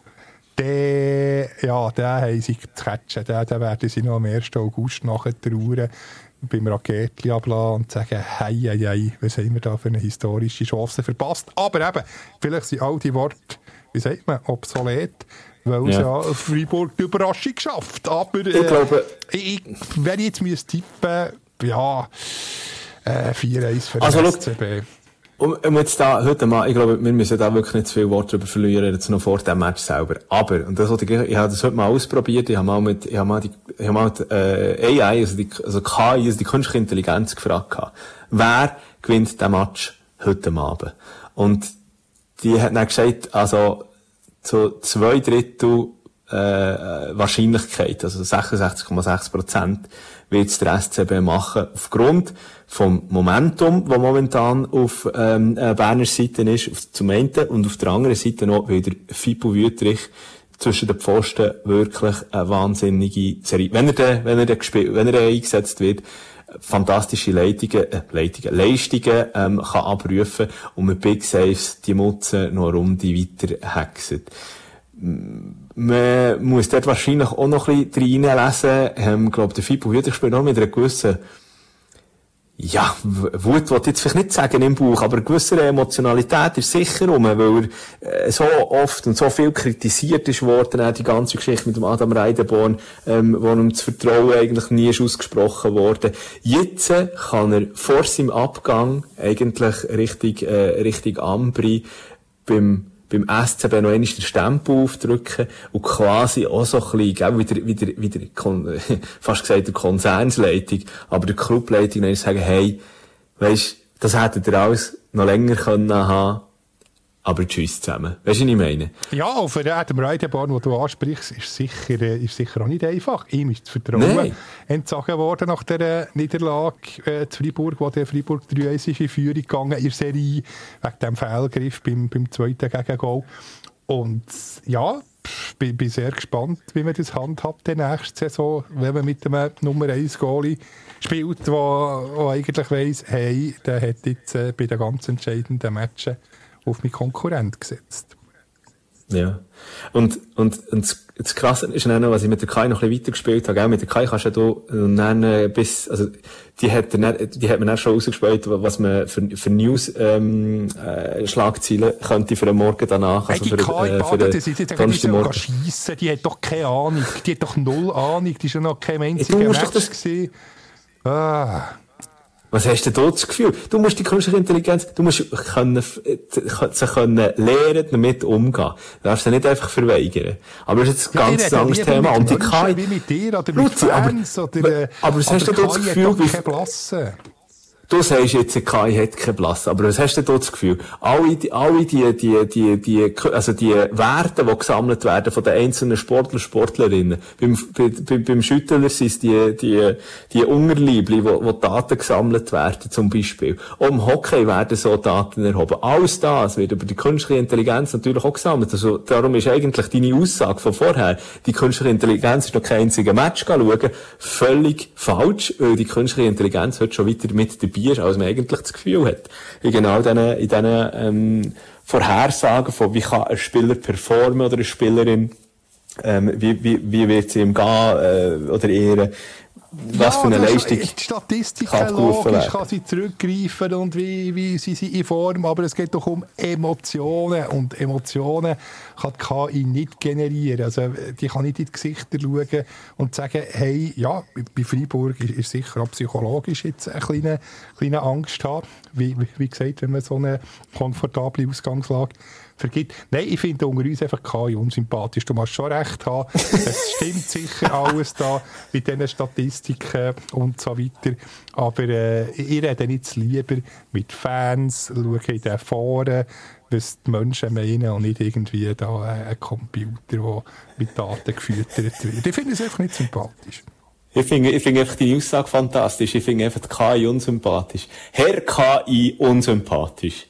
dann, ja, den haben sie zu catchen. Den, den werden sie noch am ersten August nachher trauern, beim Raketli ablassen und sagen, hei, hei, hei, was haben wir da für eine historische Chance verpasst. Aber eben, vielleicht sind all die Worte, wie sagt man, obsolet, weil es ja, ja Freiburg die Überraschung schafft. Aber äh, ich glaube, ich, wenn ich jetzt müsste tippen, ja, äh, vier eins für also, den S C B. Um, um jetzt da, heute mal, ich glaube, wir müssen da wirklich nicht zu viel Worte darüber verlieren, jetzt noch vor dem Match selber. Aber, und das, ich, ich habe das heute mal ausprobiert, ich habe mal mit, ich habe mal die, ich habe mal die, äh, A I, also die, also K I, also die künstliche Intelligenz gefragt gehabt. Wer gewinnt den Match heute Abend? Und die hat dann gesagt, also, zu zwei Drittel, äh, Wahrscheinlichkeit, also sechsundsechzig Komma sechs Prozent, wird es der S C B machen, aufgrund vom Momentum, das momentan auf ähm, äh, Berner Seite ist, auf, zum einen, und auf der anderen Seite noch, weil der Fippo Wüterich zwischen den Pfosten wirklich eine wahnsinnige Serie, wenn er dann, wenn er dann gespielt, wenn er dann eingesetzt wird, fantastische Leitungen, äh, Leitungen, Leistungen ähm, kann abrufen und mit Big Saves die Mutzen noch eine Runde weiter hexen. Man muss dort wahrscheinlich auch noch ein bisschen reinlesen. Ähm, ich glaube, der Fippo Wüterich spielt noch mit einer gewissen, ja, Wut wollte ich jetzt vielleicht nicht sagen im Bauch, aber eine gewisse Emotionalität ist sicher rum, weil er äh, so oft und so viel kritisiert ist worden, auch die ganze Geschichte mit dem Adam Reidenborn, ähm, wo ihm das Vertrauen eigentlich nie ist ausgesprochen worden. Jetzt äh, kann er vor seinem Abgang eigentlich richtig, äh, richtig Ambri beim beim S C B noch einmal den Stempel aufdrücken und quasi auch so ein bisschen, gell, wieder, wieder, wieder, fast gesagt, der Konzernsleitung, aber der Clubleitung dann sagen, hey, weisst, das hättet ihr alles noch länger können haben, aber tschüss zusammen. Weisst du, was ich meine? Ja, für Adam Reidenborn, den du ansprichst, ist sicher, ist sicher auch nicht einfach. Ihm ist das Vertrauen nee. entzogen worden nach der Niederlage äh, zu Freiburg, wo der Freiburg drei eins in Führung gegangen in der Serie, wegen dem Fehlgriff beim, beim zweiten Gegengol. Und ja, ich bin, bin sehr gespannt, wie man das handhabt in der nächsten Saison, wenn man mit dem Nummer eins Goalie spielt, der eigentlich weiss, hey, der hat jetzt äh, bei den ganz entscheidenden Matchen auf meinen Konkurrent gesetzt. Ja. Und, und, und das, das Krasse ist dann noch, was ich mit der Kai noch ein bisschen weitergespielt habe, gell? Mit der Kai kannst du ja und dann, äh, bis, also, die hat, dann, die hat man dann schon rausgespielt, was man für, für News, ähm, äh, Schlagzeilen könnte für den Morgen danach, also hey, die für, Kai, äh, für den, den, die sind jetzt Morgen schiessen, die hat doch keine Ahnung, die hat doch null Ahnung, die ist ja noch kein einziger hey, Match das gesehen. Ah. Was hast du denn da das Gefühl? Du musst die künstliche Intelligenz, du musst können, sie können lernen, damit umgehen. Du darfst sie nicht einfach verweigern. Aber das ist jetzt ein ja, ganz anderes Thema. Und die K I, wie mit dir, oder mit Fans, aber, oder, aber was hast du da das Gefühl, wie, keine Blasse. Du sagst jetzt, die K I hat keine Blasse, aber was hast du denn da das Gefühl? Alle, die, alle die, die, die, die, also die Werte, die gesammelt werden von den einzelnen Sportler, Sportlerinnen, beim, bei, beim Schüttler sind es die, die, die Ungerliebli, wo, wo Daten gesammelt werden, zum Beispiel. Auch im Hockey werden so Daten erhoben. Alles das wird über die künstliche Intelligenz natürlich auch gesammelt. Also, darum ist eigentlich deine Aussage von vorher, die künstliche Intelligenz ist noch kein einziger Match schauen, völlig falsch, weil die künstliche Intelligenz hört schon weiter mit dabei, als man eigentlich das Gefühl hat. In genau diesen, in diesen ähm, Vorhersagen von, wie kann ein Spieler performen oder eine Spielerin, ähm, wie, wie, wie wird sie ihm gehen äh, oder ihr. was für eine ja, Leistung die Statistiken, kann logisch kann sie zurückgreifen und wie, wie sie sind in Form, aber es geht doch um Emotionen und Emotionen kann die K I nicht generieren. Also die kann nicht in die Gesichter schauen und sagen, hey, ja, bei Freiburg ist, ist sicher auch psychologisch jetzt eine kleine, kleine Angst haben, wie, wie, wie gesagt, wenn man so eine komfortable Ausgangslage vergibt. Nein, ich finde unter uns einfach K I unsympathisch. Du musst schon recht haben. Es stimmt sicher alles da mit diesen Statistiken und so weiter. Aber äh, ich rede jetzt lieber mit Fans, schaue in den Foren, was die Menschen meinen und nicht irgendwie da ein Computer, der mit Daten gefüttert wird. Ich finde es einfach nicht sympathisch. Ich finde, ich finde einfach die Aussage fantastisch. Ich finde einfach die K I unsympathisch. Herr K I unsympathisch.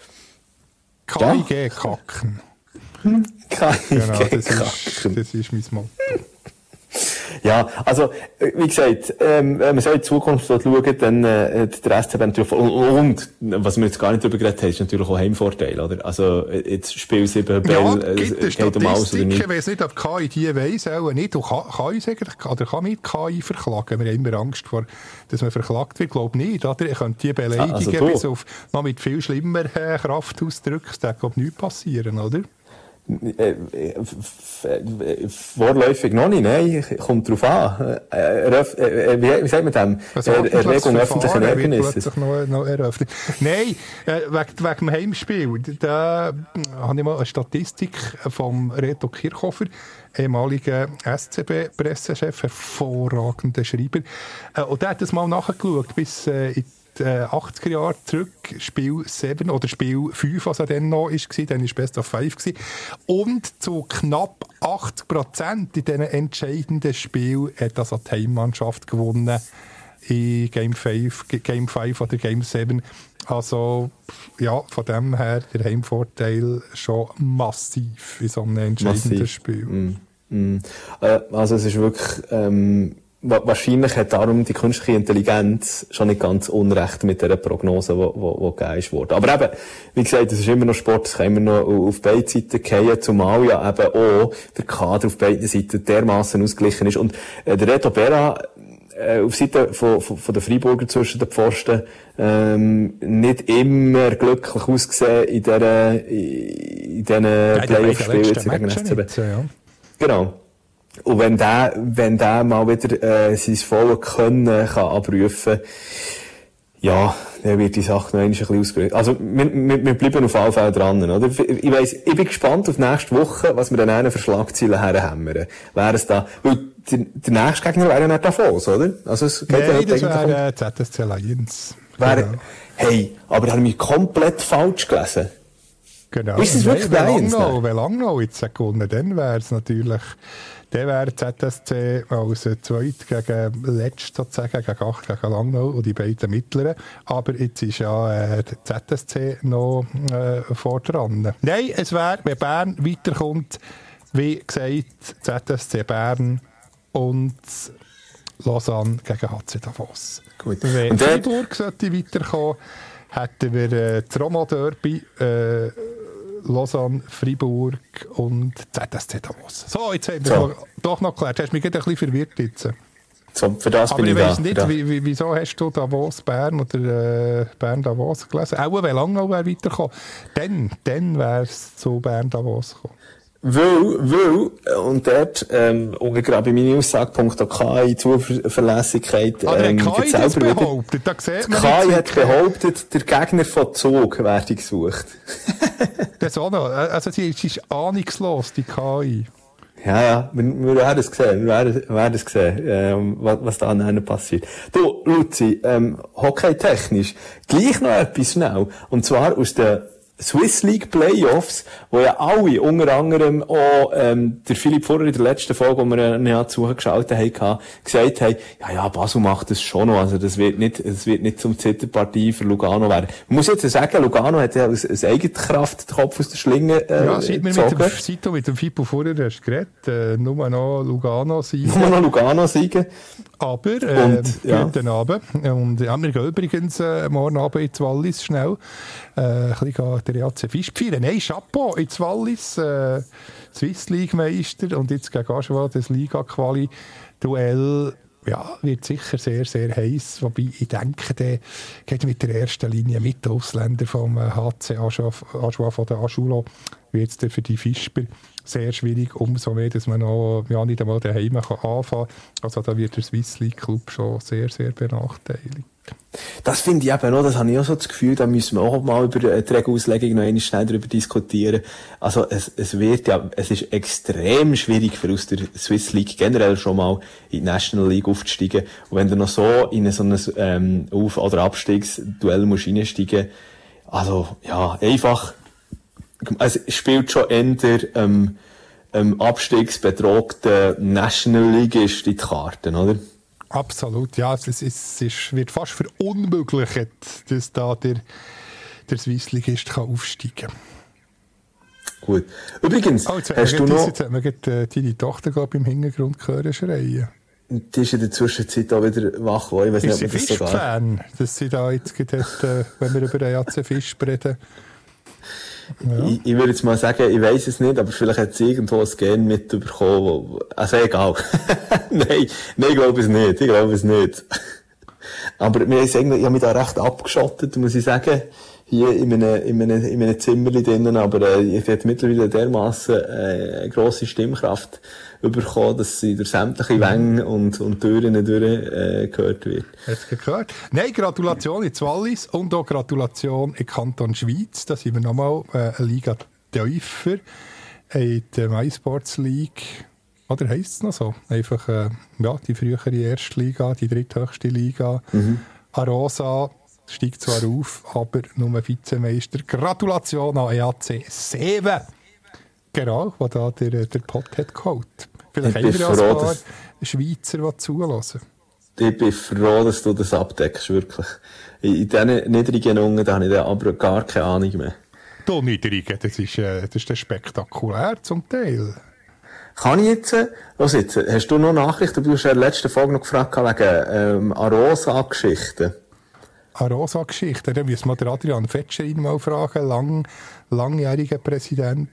K I G-Kacken. K I Genau, das G-Kacken. ist, das ist mein Motto. Ja, also, wie gesagt, ähm, wenn man so in die Zukunft schaut, dann, äh, der S C B natürlich, und, und, was wir jetzt gar nicht darüber geredet haben, ist natürlich auch Heimvorteil, oder? Also, jetzt Spiel sieben, Bell, ja, äh, gibt es geht um alles oder nicht. Ich weiss nicht, ob K I die weiss, auch nicht. Und kann, kann, ich sagen, oder kann mit K I verklagen? Wir haben immer Angst vor, dass man verklagt wird. Ich glaube nicht, oder? Ich könnte die beleidigen, also bis auf noch mit viel schlimmer äh, Kraft ausdrücken. Da glaube nichts passieren, oder? Äh, äh, vorläufig noch nicht, nein, kommt drauf an. Äh, äh, wie, wie sagt man dem? Also, Erregung öffentlichen Ärgernisses. Noch, noch eröffnet. Nein, äh, wegen, wegen dem Heimspiel. Da äh, habe ich mal eine Statistik vom Reto Kirchhofer, ehemaliger S C B-Pressechef, hervorragender Schreiber. Äh, und der hat das mal nachgeschaut, bis äh, in achtziger Jahre zurück, Spiel sieben oder Spiel fünf, was er dann noch war, dann war es Best of Five. Und zu knapp achtzig Prozent in diesen entscheidenden Spielen hat das die Heimmannschaft gewonnen in Game fünf, Game fünf oder Game sieben. Also, ja, von dem her der Heimvorteil schon massiv in so einem entscheidenden massiv. Spiel. Mm, mm. Äh, also es ist wirklich... Ähm wahrscheinlich hat darum die künstliche Intelligenz schon nicht ganz unrecht mit dieser Prognose, die, die, die gegeben wurde. Aber eben, wie gesagt, es ist immer noch Sport, es kann immer noch auf beiden Seiten fallen, zumal ja eben auch der Kader auf beiden Seiten dermassen ausgeglichen ist. Und äh, der Reto Berra äh, auf Seite von, von, von der Freiburger zwischen den Pfosten ähm, nicht immer glücklich ausgesehen in dieser in diesen ja, Playoff-Spielen gegen S C B. Ja. Genau. Und wenn der, wenn der mal wieder, äh, sein volles Können kann abrufen, ja, dann wird die Sache noch ein bisschen ausgerührt. Also, wir, wir, wir bleiben auf alle Fälle dran, oder? Ich weiss, ich bin gespannt auf nächste Woche, was wir dann einen für Schlagzeilen herhämmern. Wäre es da, weil der, der nächste Gegner wäre ja nicht Davos, oder? Also, es geht Nein, ja das wäre äh, Z S C Lions. Wäre, genau. Hey, aber da habe ich mich komplett falsch gelesen. Genau. Ist es wirklich Lions? Wenn Langnau jetzt gewonnen, dann wäre es natürlich, dann wäre Z S C als Zweit gegen Letzt sozusagen, gegen acht gegen Langnau und die beiden Mittleren. Aber jetzt ist ja äh, der Z S C noch äh, vor dran. Nein, es wäre, wenn Bern weiterkommt, wie gesagt, Z S C Bern und Lausanne gegen H C Davos. Gut. Wenn und Freiburg sollte weiterkommen, hätten wir äh, das Roma-Derby, äh, Lausanne, Freiburg und Z S C Davos. So, jetzt haben wir so. doch noch geklärt. Hast du mich gerade ein bisschen verwirrt jetzt. So, für das Aber bin ich ich weiss da. nicht, wie, wie, wieso hast du Davos, Bern oder äh, Bern, Davos gelesen? Auch wenn Langnau wäre weitergekommen. Dann, dann wäre es zu Bern, Davos gekommen. Weil, weil, und dort, ähm, und gerade bei meiner Aussage, Punkt K I, Zuverlässigkeit, Aber ähm, K I das behauptet, da sieht man K I hat behauptet, der Gegner von Zug werde gesucht. Das auch noch, also sie ist ahnungslos, die K I. Ja, ja, wir, wir werden es sehen, wir werden, wir werden es sehen, ähm, was, was da nachher passiert. Du, Luzi, ähm, hockeytechnisch, gleich noch etwas schnell, und zwar aus der Swiss League Playoffs, wo ja alle, unter anderem auch ähm, der Philipp vorher in der letzten Folge, wo wir äh, ja zugeschaltet haben, gesagt haben, ja, ja, Basel macht das schon noch, also das wird nicht, das wird nicht zum Zitterpartie für Lugano werden. Ich muss jetzt sagen, Lugano hat ja aus, aus eigener Kraft den Kopf aus der Schlinge äh, ja, seit wir mit dem, seit du mit dem Fippo vorher hast geredet, äh, nur noch Lugano siegen. Nur noch Lugano siegen. Aber, äh, und, ja. guten Abend. Und ja, wir gehen übrigens äh, morgen Abend ins Wallis schnell. Äh, ein bisschen der E A C Fisch feiern. Nein, Chapeau ins Wallis. Äh, Swiss League Meister und jetzt gegen Aschwa das Liga-Quali-Duell ja, wird sicher sehr, sehr heiß. Wobei ich denke, der geht mit der ersten Linie mit den Ausländern vom H C Aschua von der Aschulo, wird es für die Fischer sehr schwierig, umso mehr, dass man noch ja, nicht einmal daheim anfangen kann. Also da wird der Swiss League Club schon sehr, sehr benachteiligt. Das finde ich eben auch, das habe ich auch so das Gefühl, da müssen wir auch mal über die Regelauslegung noch einmal schnell darüber diskutieren. Also es, es wird ja, es ist extrem schwierig für aus der Swiss League generell schon mal in die National League aufzusteigen. Und wenn du noch so in so ein ähm, Auf- oder Abstiegsduell musst reinsteigen, also ja, einfach, es spielt schon eher ähm, ähm, abstiegsbedrohten National League ist die Karten, oder? Absolut, ja. Es, ist, es ist, wird fast verunmöglicht, dass da der, der Swissligist kann aufsteigen kann. Gut. Übrigens, oh, jetzt hast du noch... Jetzt hat man gerade deine Tochter glaub, im Hintergrund hören schreien. Die ist in der Zwischenzeit auch wieder wach geworden. Ich weiss ist nicht, sie Fisch-Fan, dass sie da jetzt hat, äh, wenn wir über E A C Fisch reden? Ja. Ich, ich würde jetzt mal sagen, ich weiss es nicht, aber vielleicht hat sie irgendwo ein Gen mitbekommen, wo, also egal. nein, nein, ich glaube es nicht, ich glaube es nicht. Aber wir haben es eigentlich, ich habe mich da recht abgeschottet, muss ich sagen, hier in einem, in einem, in einem Zimmerli drinnen, aber äh, ich habe mittlerweile dermassen äh, eine grosse Stimmkraft bekommen, dass sie durch sämtliche Wänge und, und Türen durch äh, gehört wird. Hast du gehört? Nein, Gratulation ins Wallis und auch Gratulation in Kanton Schweiz. Da sind wir nochmal äh, eine Liga tiefer in der MySports League. Oder heisst es noch so? Einfach äh, ja, die frühere Erstliga, die dritthöchste Liga. Mhm. Arosa steigt zwar auf, aber nur Vizemeister. Gratulation an E A C sieben. Genau, der da der, der Pott hat geholt. Vielleicht haben wir ein paar Schweizer, die zulassen. Ich bin froh, dass du das abdeckst, wirklich. In diesen niedrigen Ungen, da habe ich aber gar keine Ahnung mehr. Du Niedrigen, das ist, äh, das ist spektakulär zum Teil. Kann ich jetzt, was jetzt, hast du noch Nachrichten? Du hast ja in der letzten Folge noch gefragt wegen ähm, Arosa-Geschichten. Arosa-Geschichten, da müssen wir Adrian Fetscherin mal fragen, lang, langjähriger Präsident.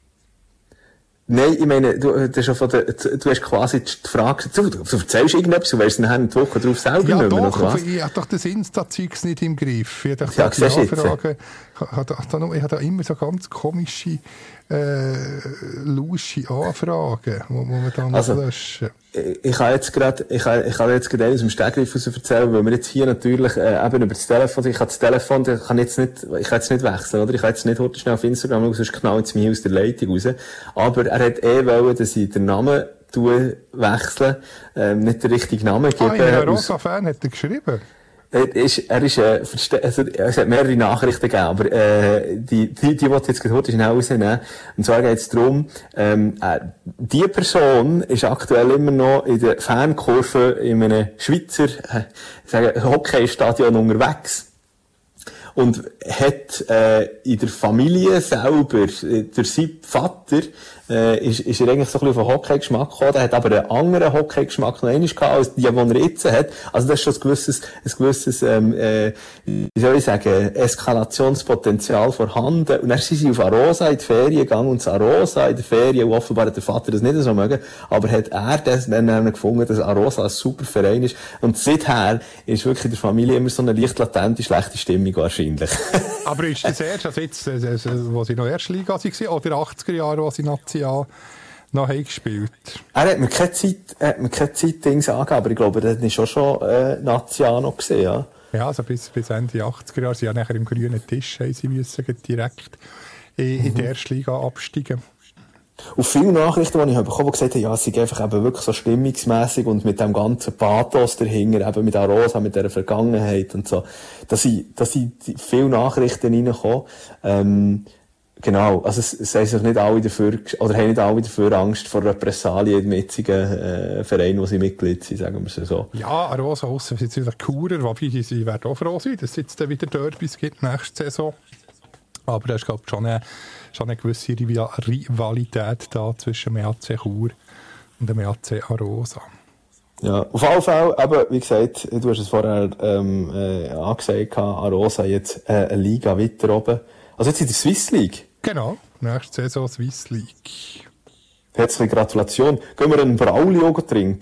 Nein, ich meine, du, du, hast, von der, du hast quasi die Frage, du, du erzählst irgendetwas, du wirst nachher eine Woche drauf selber ja, nicht mehr, doch, oder was? Ich habe doch das Insta-Zeugs nicht im Griff. Ich habe ja, die Anfrage, ich habe da, ich habe da immer so ganz komische, äh, lusche Anfragen, wo, wo man dann also, löschen. Ich, ich kann jetzt gerade, ich kann, ich kann jetzt gerade aus dem Stegreif raus erzählen, weil wir jetzt hier natürlich, äh, eben über das Telefon, ich kann das Telefon, ich kann jetzt nicht, ich kann jetzt nicht wechseln, oder? Ich kann jetzt nicht heute schnell auf Instagram schauen, sonst knallt es mir aus der Leitung raus. Aber er hat eh wollen, dass ich den Namen wechseln, ähm, nicht den richtigen Namen geben. Ah, ein Rosa-Fan hat er geschrieben. Er ist, er ist, äh, also, es hat mehrere Nachrichten gegeben, aber, äh, die, die, die, die ich jetzt gerade schnell rausnehmen. Und zwar geht es darum, ähm, äh, die Person ist aktuell immer noch in der Fankurve in einem Schweizer, äh, sagen, Hockeystadion unterwegs. Und hat, äh, in der Familie selber, äh, durch seinen Vater, äh, ist, ist er eigentlich so ein bisschen auf den Hockey-Geschmack gekommen. Der hat aber einen anderen Hockey-Geschmack noch einmal gehabt, als die, die er jetzt hat. Also das ist schon ein gewisses, ein gewisses, ähm, äh, wie soll ich sagen, Eskalationspotenzial vorhanden. Und dann sind sie auf Arosa in die Ferien gegangen, und zu Arosa in der Ferien, und offenbar hat der Vater das nicht so mögen, aber hat er das dann gefunden, dass Arosa ein super Verein ist. Und seither ist wirklich in der Familie immer so eine leicht latente, schlechte Stimmung wahrscheinlich. Aber ist das erst, also jetzt, also, wo sie noch Erstliga waren, oder achtziger Jahre, wo sie Nazi noch haben gespielt? Er hat mir keine Zeit, er hat mir keine Zeitdings angegeben, aber ich glaube, das ist schon schon, äh, Nazi noch gesehen, ja. Ja, also bis, bis Ende achtziger Jahre. Sie haben nachher im grünen Tisch, haben sie müssen direkt in, in mhm. die Erstliga absteigen. Auf viele Nachrichten, die ich bekommen habe, die gesagt haben, ja, es sind einfach eben wirklich so stimmungsmässig und mit dem ganzen Pathos dahinter, eben mit Arosa, mit dieser Vergangenheit und so. Da sind, da sind viele Nachrichten reingekommen. Ähm, genau. Also, es, es haben sich nicht alle dafür, oder haben nicht alle dafür Angst vor Repressalien im jetzigen, äh, Verein, wo sie Mitglied sind, sagen wir es so. Ja, Arosa aussen sind jetzt wieder Churer, wobei die, sie werden auch froh sein, dass es jetzt wieder Derbys gibt nächste Saison. Aber da ist, glaube ich, schon eine, schon eine gewisse Rivalität da zwischen dem E A C Chur und dem E A C Arosa. Ja, auf jeden Fall, aber wie gesagt, du hast es vorher ähm, äh, angesagt, Arosa jetzt äh, eine Liga weiter oben. Also jetzt in der Swiss League. Genau, nächste Saison Swiss League. Herzliche Gratulation. Gehen wir einen Braulio trinken?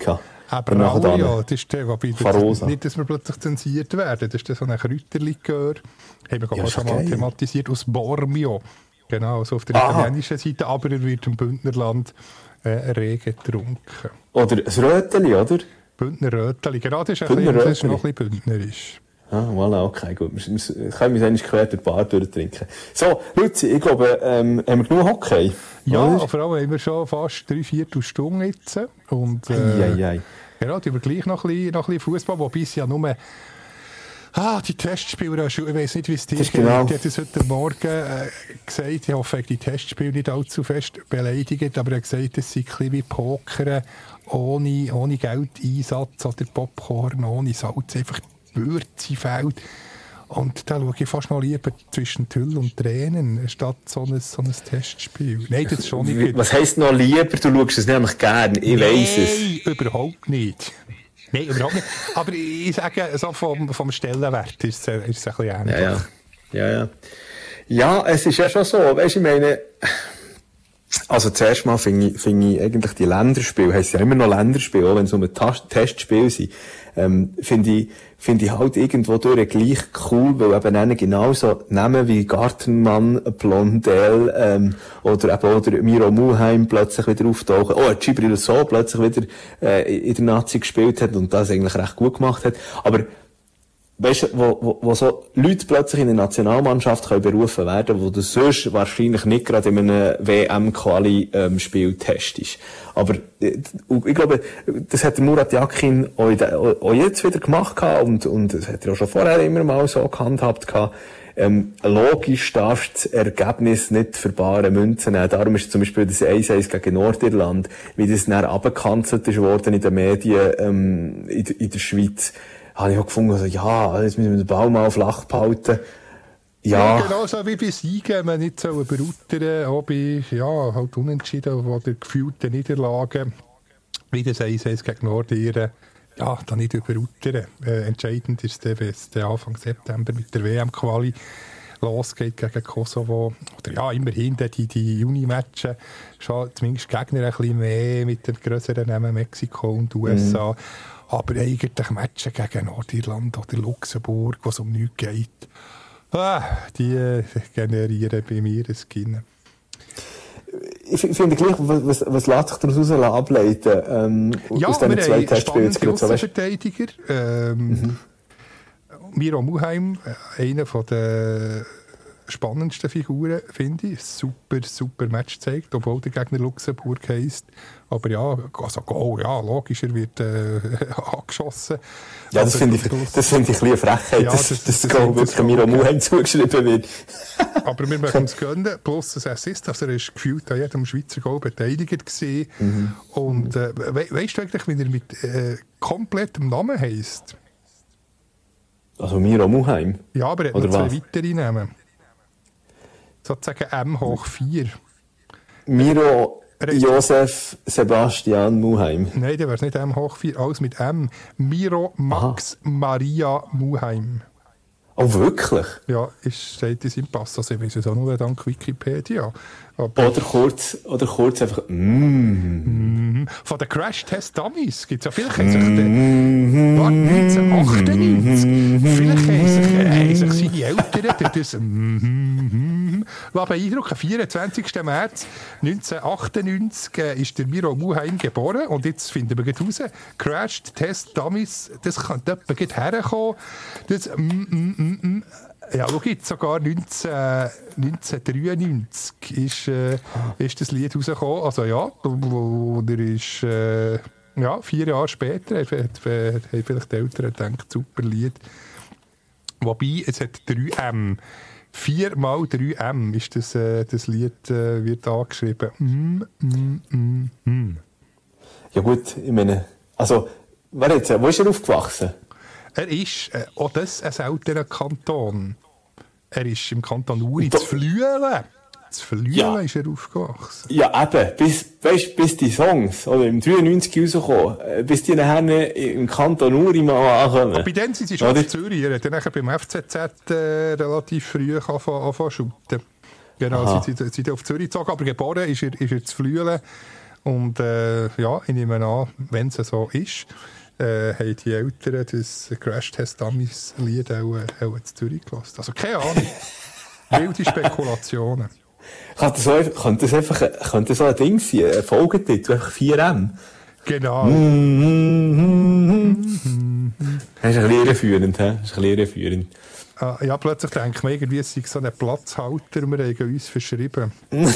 Aber auch, ja, das ist der, wobei das nicht, dass wir plötzlich zensiert werden. Das ist so ein Kräuterlikör, haben wir ja, schon mal geil. thematisiert, aus Bormio. Genau, so auf der Aha. italienischen Seite, aber er wird im Bündnerland äh, rege getrunken. Oder ein Röteli, oder? Bündner Röteli, genau, das ist, ein bisschen, das ist noch ein bisschen bündnerisch. Ah, voilà, okay, gut. Wir, wir können uns eigentlich quer durch die Bar durchtrinken. So, Luzi, ich glaube, ähm, haben wir genug Hockey? Ja, oder? Vor allem haben wir schon fast drei Viertelstunden jetzt. Und, äh, ei, ei, ei. Genau, die wir gleich noch ein bisschen, noch ein bisschen Fußball, wobei es ja nur... Ah, die Testspieler, ich weiß nicht, wie es dir geht. Genau. Die hat es heute Morgen äh, gesagt, ich hoffe, die Testspiele nicht allzu fest beleidigt, aber er hat gesagt, es sei ein bisschen wie Pokern, ohne, ohne Geldeinsatz oder Popcorn, ohne Salz, einfach Würze fehlt. Und da schaue ich fast noch lieber zwischen Tüll und Tränen, statt so ein, so ein Testspiel. Nein, das ist schon nicht gut. Was heisst noch lieber? Du schaust es nämlich gerne, ich weiss es. Nein, überhaupt nicht. Nein, überhaupt nicht. Aber ich sage, so vom, vom Stellenwert ist es, ist es ein bisschen ähnlich. Ja, ja. Ja, ja. Ja, es ist ja schon so. Weißt du, ich meine, also zuerst mal finde ich, finde ich eigentlich die Länderspiele, heisst ja immer noch Länderspiele, auch wenn es um ein Testspiel sind, ähm, finde ich, finde ich halt irgendwo durch gleich cool, weil eben dann genauso Namen wie Gartenmann, Blondel, ähm, oder eben oder Miro Muheim plötzlich wieder auftauchen, oh, Gibril So plötzlich wieder, äh, in der Nazi gespielt hat und das eigentlich recht gut gemacht hat. Aber, weißt du, wo, wo, wo so Leute plötzlich in eine Nationalmannschaft können berufen werden, wo du sonst wahrscheinlich nicht gerade in einem W M-Quali-Spiel ähm, testest. Aber äh, ich glaube, das hat der Murat Yakin auch, de, auch jetzt wieder gemacht gehabt und, und das hat er auch schon vorher immer mal so gehandhabt gehabt. Ähm, logisch darfst du das Ergebnis nicht für bare Münzen nehmen. Darum ist zum Beispiel das eins eins gegen Nordirland, wie das dann abgekanzelt ist worden in den Medien ähm, in, in der Schweiz, habe ich auch gefunden, also, ja, jetzt müssen wir den Ball mal flach behalten. Ja. Ja, genau so wie bei Siegen, man nicht so überruttern, auch bei, ja, halt Unentschieden oder gefühlten Niederlagen, wie das eins eins gegen Nordirland, ja, da nicht überruttern. Äh, entscheidend ist es, wenn es Anfang September mit der W M-Quali losgeht gegen Kosovo. Oder ja, immerhin die, die Juni-Matches, schon zumindest Gegner ein bisschen mehr mit den grösseren Namen Mexiko und U S A. Mhm. Aber eigentlich Matches gegen Nordirland oder Luxemburg, wo es um nichts geht, ah, die äh, generieren bei mir ein Skin. Ich finde gleich, was, was lässt sich daraus ableiten? Ähm, ja, aus diesen zwei Testspielen. Ja, wir haben Verteidiger. Ähm, mhm. Miro Muheim, einer der spannendsten Figuren, finde ich. Super, super Match gezeigt, obwohl der Gegner Luxemburg heisst. Aber ja, also Goal, ja, logisch, er wird äh, angeschossen. Ja, das finde ich, das finde ich ein bisschen eine Frechheit, ja, dass das, das, das Goal wirklich Miro Muheim zugeschrieben wird. Aber wir möchten es gönnen, plus ein Assist, also er ist gefühlt an jedem Schweizer Goal beteiligt gewesen. Mhm. Und äh, we weißt du eigentlich, wie er mit äh, komplettem Namen heisst? Also Miro Muheim? Ja, aber er hat noch zwei weitere Namen. Sozusagen M hoch vier. Miro Josef Sebastian Muheim. Nein, der wäre es nicht M hoch vier, alles mit M. Miro Max Aha. Maria Muheim. Oh, wirklich? Ja, ist, steht in seinem Pass. Also ich weiß es auch nur dank Wikipedia. Aber oder kurz, oder kurz einfach mm. Mm. Von den Crash-Test-Dummies gibt es ja vielleicht mm. neunzehnhundertachtundneunzig. Vielleicht haben sich, äh, haben sich seine Eltern durch das mm. beeindrucken. vierundzwanzigsten März neunzehnhundertachtundneunzig äh, ist der Miro Muheim geboren. Und jetzt finden wir raus, Crash-Test-Dummies, das kann etwa herkommen. Das mm, mm, mm, mm. Ja, schau jetzt, sogar neunzehnhundertdreiundneunzig ist, äh, ist das Lied rausgekommen. Also ja, oder ist, äh, ja, vier Jahre später, haben vielleicht die Eltern gedacht, super Lied. Wobei, es hat drei M. Viermal drei M ist das, äh, das Lied, äh, wird angeschrieben. Mm, mm, mm, mm. Ja gut, ich meine, also, wer jetzt, wo ist er aufgewachsen? Er ist, äh, auch das ein seltener Kanton. Er ist im Kanton Uri, zu Flüelen. Zu Flüelen ja. ist er aufgewachsen. Ja, eben. Bis, weißt, bis die Songs, oder im dreiundneunzig rausgekommen, bis die nachher im Kanton Uri mal ankommen. Aber bei denen sind sie schon in Zürich. Er hat dann beim F C Z äh, relativ früh angefangen zu shooten. Genau, sie sind auf Zürich gezogen, aber geboren ist er, ist er zu Flüelen. Und äh, ja, ich nehme an, wenn es so ist, äh, haben die Eltern das Crash-Test-Dummies-Lied auch, auch in Zürich gelassen. Also keine Ahnung. Wilde Spekulationen. Könnte so, könnte das einfach, könnte so ein Ding sein, ein Folgetitel, einfach vier M. Genau. Mm-hmm. Das ist ein bisschen irreführend, hä? Das ist ein bisschen irreführend. Ah, ja, plötzlich denkt man irgendwie, es sei so ein Platzhalter und wir haben uns verschrieben.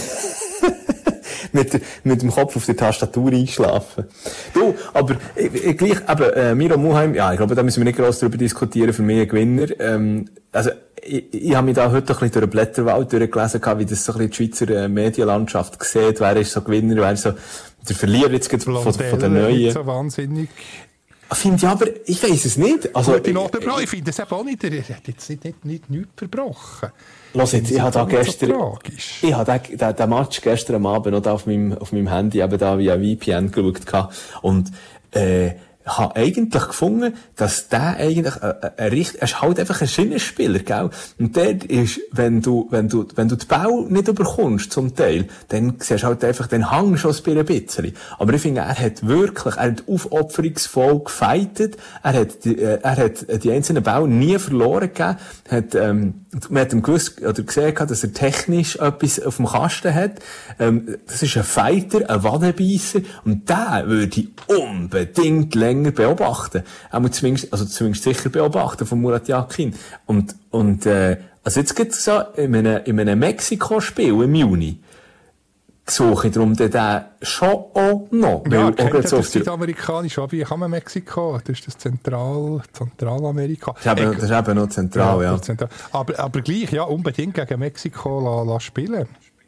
mit, mit dem Kopf auf der Tastatur einschlafen. Du, aber ich, ich, gleich, eben, äh, Miro Muheim, ja, ich glaube, da müssen wir nicht gross darüber diskutieren, für mich ein Gewinner. Ähm, also, ich, ich habe mich da heute ein bisschen durch den Blätterwald durchgelesen, wie das so ein bisschen die Schweizer äh, Medienlandschaft sieht, wer ist so Gewinner, wer ist so der Verlierer jetzt von, von der Neuen. So wahnsinnig. Finde ich aber, ich weiss es nicht. Also, Gute Note, ich, ich finde es eben auch nicht, er hat jetzt nicht, nicht, nicht nichts verbrochen. Los jetzt, ich habe da gestern, so ich habe den, den, den Match gestern am Abend noch auf meinem, auf meinem Handy eben da via V P N geschaut und, äh, habe eigentlich gefunden, dass der eigentlich, äh, äh, richtig, er ist halt einfach ein Schienenspieler, gell? Und der ist, wenn du, wenn du, wenn du den Ball nicht überkommst, zum Teil, dann siehst du halt einfach den Hang schon ein bisschen. Aber ich finde, er hat wirklich, er hat aufopferungsvoll gefightet, er hat, die, äh, er hat die einzelnen Bälle nie verloren gegeben, hat, ähm, man hat ihm gewusst, oder gesehen, dass er technisch etwas auf dem Kasten hat. Ähm, das ist ein Fighter, ein Wadenbeisser, und den würde ich unbedingt länger beobachten. Er muss zumindest, also zumindest sicher beobachten von Murat Yakin. Und, und, äh, also jetzt gibt's so, in einem, in einem Mexiko-Spiel im Juni, suche ich darum den schon auch noch. Ja, weil, kennt so das südamerikanisch, wie kann man Mexiko? Das ist das Zentral, Zentralamerika. Das ist eben, das ist eben noch zentral, ja. ja. Zentral. Aber, aber gleich, ja, unbedingt gegen Mexiko la, la spielen.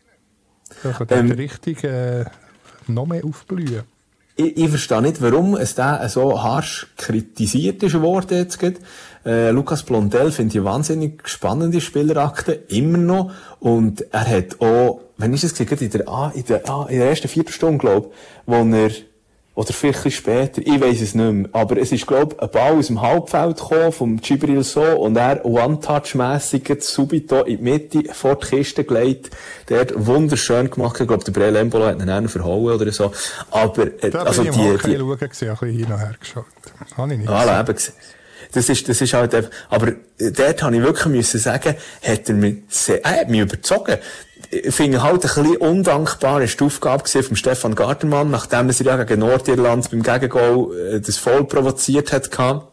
Da kann ähm, der richtig, äh, noch mehr aufblühen. Ich, ich verstehe nicht, warum es da so harsch kritisiert ist worden jetzt geht. Äh, Lucas Blondel finde ich eine wahnsinnig spannende Spielerakte, immer noch. Und er hat auch, wenn ich es gesehen in der, ah, in der, ah, in der ersten Viertelstunde, glaube ich, wo er, oder vielleicht ein bisschen später, ich weiss es nicht mehr, aber es ist, glaube ich, ein Ball aus dem Halbfeld gekommen, vom Djibril So, und er One-Touch-mässig subito in die Mitte vor die Kiste gelegt. Der hat wunderschön gemacht. Ich glaube, der Breel Embolo hat ihn einen verhauen oder so. Aber, äh, da also bin die, ich die, die, schauen gesehen, ein bisschen hin und her geschaut. Habe ich nicht ah, eben gesehen. Das ist, das ist halt einfach, aber dort habe ich wirklich müssen sagen, hat er mich sehr, er hat mich überzogen. Ich finde halt ein bisschen undankbar ist die Aufgabe von Stefan Gardermann, nachdem er ja gegen Nordirland beim Gegengol das voll provoziert hat.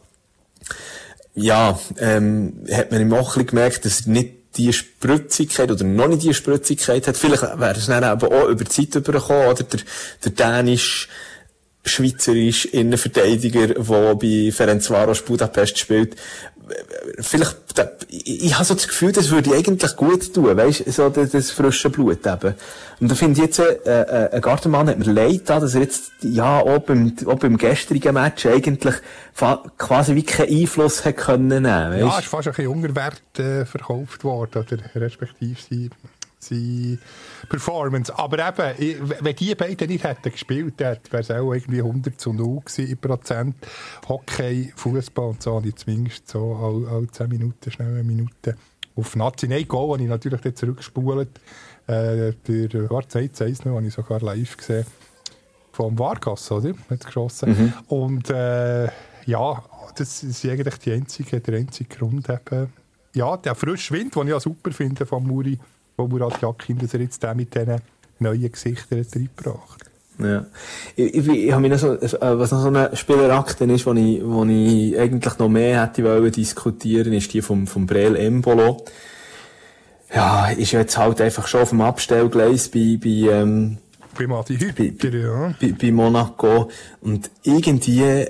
Ja, ähm, hat man ihm auch ein bisschen gemerkt, dass er nicht die Spritzigkeit oder noch nicht die Spritzigkeit hat. Vielleicht wäre es dann aber auch über die Zeit übergekommen, oder der, der dänisch schweizerisch Innenverteidiger, der bei Ferencváros Budapest spielt. Vielleicht, ich, ich habe so das Gefühl, das würde ich eigentlich gut tun, weisst, so das, das frische Blut eben. Und da finde ich jetzt, äh, äh, ein Gartenmann hat mir leid da, dass er jetzt, ja, auch beim, auch beim gestrigen Match eigentlich quasi wie keinen Einfluss hat können nehmen, weisst? Ja, ist fast ein bisschen unter Wert, äh, verkauft worden, oder respektive sie, sie Performance. Aber eben, ich, wenn die beiden nicht hätten gespielt, wäre es auch irgendwie hundert zu null gewesen in Prozent. Hockey, Fußball und so, habe ich zumindest so alle, alle zehn Minuten, schnell eine Minute auf Nazi. Nein, Goal habe ich natürlich dort zurückgespult. Äh, der Warte, eins eins noch, habe ich sogar live gesehen. Vom Vargas, oder? Hat geschossen. Mhm. Und äh, ja, das ist eigentlich die einzige, der einzige Grund. Eben. Ja, der frische Wind, den ich ja super finde von Muri, wo Murat Yakin, dass er jetzt den mit diesen neuen Gesichtern reingebracht hat. Ja. Ich, ich, ich habe mir noch so, was noch so eine Spielerakte ist, wo ich, wo ich eigentlich noch mehr hätte wollen diskutieren, ist die vom, vom Breel Embolo. Ja, ist jetzt halt einfach schon auf dem Abstellgleis bei, bei, ähm, bei Mati Hütter, ja. Bei, bei Monaco. Und irgendwie,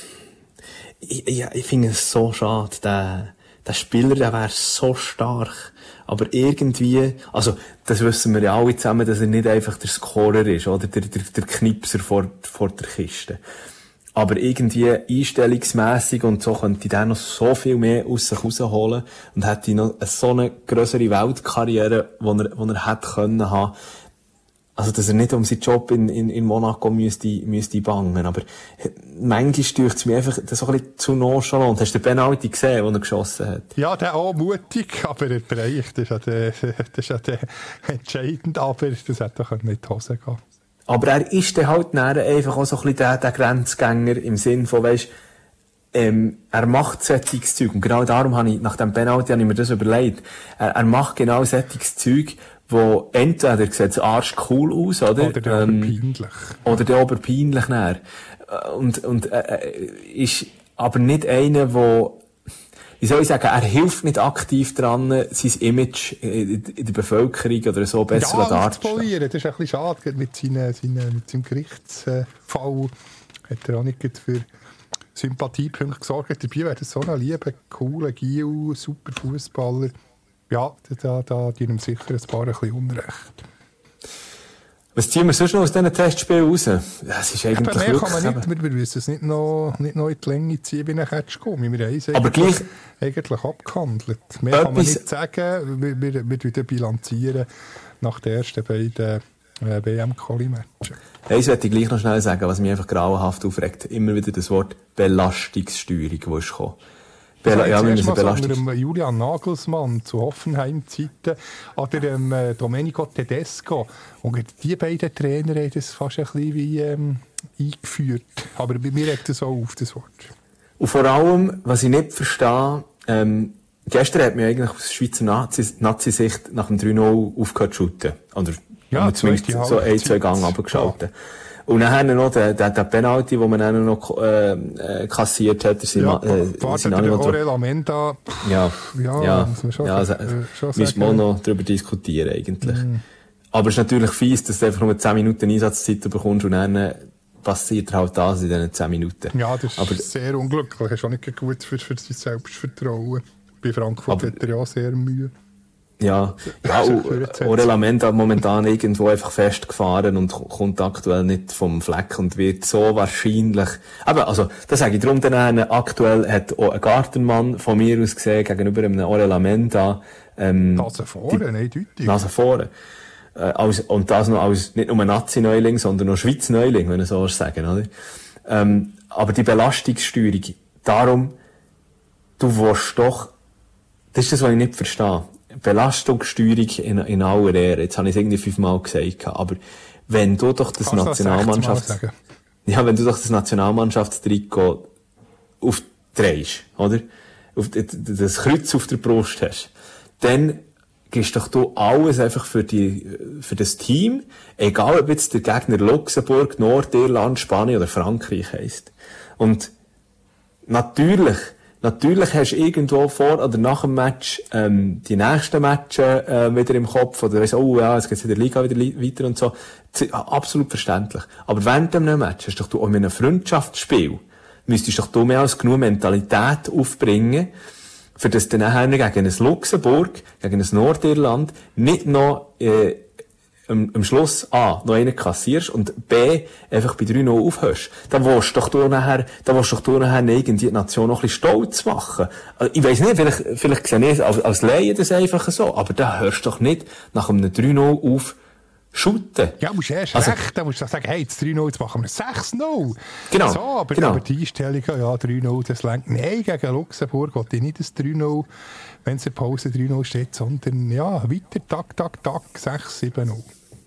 ich, ja, ich finde es so schade, der, der Spieler, der wäre so stark. Aber irgendwie, also, das wissen wir ja alle zusammen, dass er nicht einfach der Scorer ist, oder? Der, der, der Knipser vor, vor der Kiste. Aber irgendwie einstellungsmässig und so könnte ich dann noch so viel mehr aus sich rausholen und hätte noch so eine grössere Weltkarriere, die er, die er hätte können haben. Also, dass er nicht um seinen Job in, in, in Monaco müsste, müsste bangen. Aber manchmal steucht es mir einfach so ein bisschen zu nonchalant. Hast du den Penalty gesehen, den er geschossen hat? Ja, der auch mutig, aber er bereicht. Das ist ja der, das ist ja der entscheidend, aber das hätte doch nicht in die Hose gehen. Aber er ist dann halt dann einfach auch so ein bisschen der, der Grenzgänger im Sinn von, weisst, ähm, er macht solches Zeug. Und genau darum habe ich, nach dem Penalty habe ich mir das überlegt. Er, er macht genau solches Zeug, wo entweder sieht es arsch cool aus, oder? Oder der ähm, oberpeinlich. Oder der oberpeinlich näher. Und, und, äh, ist aber nicht einer, wo, wie soll ich sagen, er hilft nicht aktiv dran, sein Image in der Bevölkerung oder so besser ja, darzustellen. Das ist ein bisschen schade, mit, seinen, seinen, mit seinem Gerichtsfall hat er auch nicht für Sympathiepunkte gesorgt. Dabei wäre das so ein lieber, cooler Gil, super Fußballer. Ja, da, da tun ihm sicher ein paar ein bisschen Unrecht. Was ziehen wir sonst noch aus diesen Testspielen raus? Ja, es ist eigentlich mehr wirklich, kann man nicht, wir, wir müssen es nicht noch, nicht noch in die Länge ziehen, wie ein Catch-Kommi. Wir haben es aber eigentlich, gleich, eigentlich abgehandelt. Mehr kann man nicht sagen. Wir, wir, wir wir bilanzieren nach den ersten beiden äh, W M-Quali-Matchen. Eins möchte ich gleich noch schnell sagen, was mich einfach grauenhaft aufregt. Immer wieder das Wort Belastungssteuerung, das ist gekommen. Bela- ja, wir müssen Belastungs- unter Julian Nagelsmann zu Hoffenheim-Zeiten oder dem äh, Domenico Tedesco. Und die beiden Trainer haben das fast ein bisschen wie ähm, eingeführt. Aber bei mir regt das auch auf, das Wort. Und vor allem, was ich nicht verstehe, ähm, gestern hat mir eigentlich aus Schweizer Nazi- Nazi-Sicht nach dem drei null aufgehört zu shooten. Oder ja, zumindest so ein, zwei Gang runtergeschaltet. Ja. Und dann noch der, der, der Penalty, den man dann noch äh, kassiert hat, sind ja, äh, warte, der Orel Amenda, ja, ja, ja, muss man schon, ja, äh, schon sagen. Müssen wir auch noch darüber diskutieren, eigentlich. Mm. Aber es ist natürlich fies, dass du einfach nur zehn Minuten Einsatzzeit bekommst und dann passiert halt das in diesen zehn Minuten. Ja, das ist aber, sehr unglücklich. Das ist auch nicht gut für, für sein Selbstvertrauen. Bei Frankfurt aber, hat er ja sehr Mühe. Ja, ja, Orel Amenda momentan irgendwo einfach festgefahren und kommt aktuell nicht vom Fleck und wird so wahrscheinlich, aber also, das sage ich darum dann, aktuell hat auch ein Gartenmann von mir aus gesehen, gegenüber einem Orel Amenda, ähm, Nase vorne, eindeutig. Nase vorne. Äh, als, und das noch als, nicht nur Nazi-Neuling, sondern noch Schweiz-Neuling, wenn ich so sagen, oder? Ähm, aber die Belastungssteuerung, darum, du willst doch, das ist das, was ich nicht verstehe. Belastungssteuerung in, in aller Ehre. Jetzt habe ich es irgendwie fünfmal gesagt, aber wenn du doch das Nationalmannschafts... Ja, wenn du doch das Nationalmannschaftstrikot aufdrehst, oder? Auf das Kreuz auf der Brust hast, dann gibst doch du alles einfach für die, für das Team, egal ob jetzt der Gegner Luxemburg, Nordirland, Spanien oder Frankreich heisst. Und natürlich, Natürlich hast du irgendwo vor oder nach dem Match ähm, die nächsten Matches äh, wieder im Kopf oder weißt, oh ja, jetzt geht's in der Liga wieder li- weiter und so. Absolut verständlich. Aber während dem Match hast doch du auch in einem Freundschaftsspiel müsstest doch du mehr als genug Mentalität aufbringen, für das du nachher gegen ein Luxemburg, gegen ein Nordirland nicht noch äh, am, am Schluss A, noch einen kassierst und B, einfach bei drei null aufhörst. Dann willst doch du nachher, dann willst doch du nachher irgendwie die Nation noch ein bisschen stolz machen. Ich weiss nicht, vielleicht, vielleicht sehe ich als, als Laie das einfach so, aber da hörst du doch nicht nach einem drei null auf shooten. Ja, du musst erst also, recht, dann musst du sagen, hey, jetzt drei null, jetzt machen wir sechs null. Genau. So, aber, genau. aber die Einstellung, ja, drei null, das lenkt. Nein, gegen Luxemburg wollte ich nicht das drei null, wenn es in Pause drei null steht, sondern, ja, weiter, tak, tak, tak, sechs sieben null.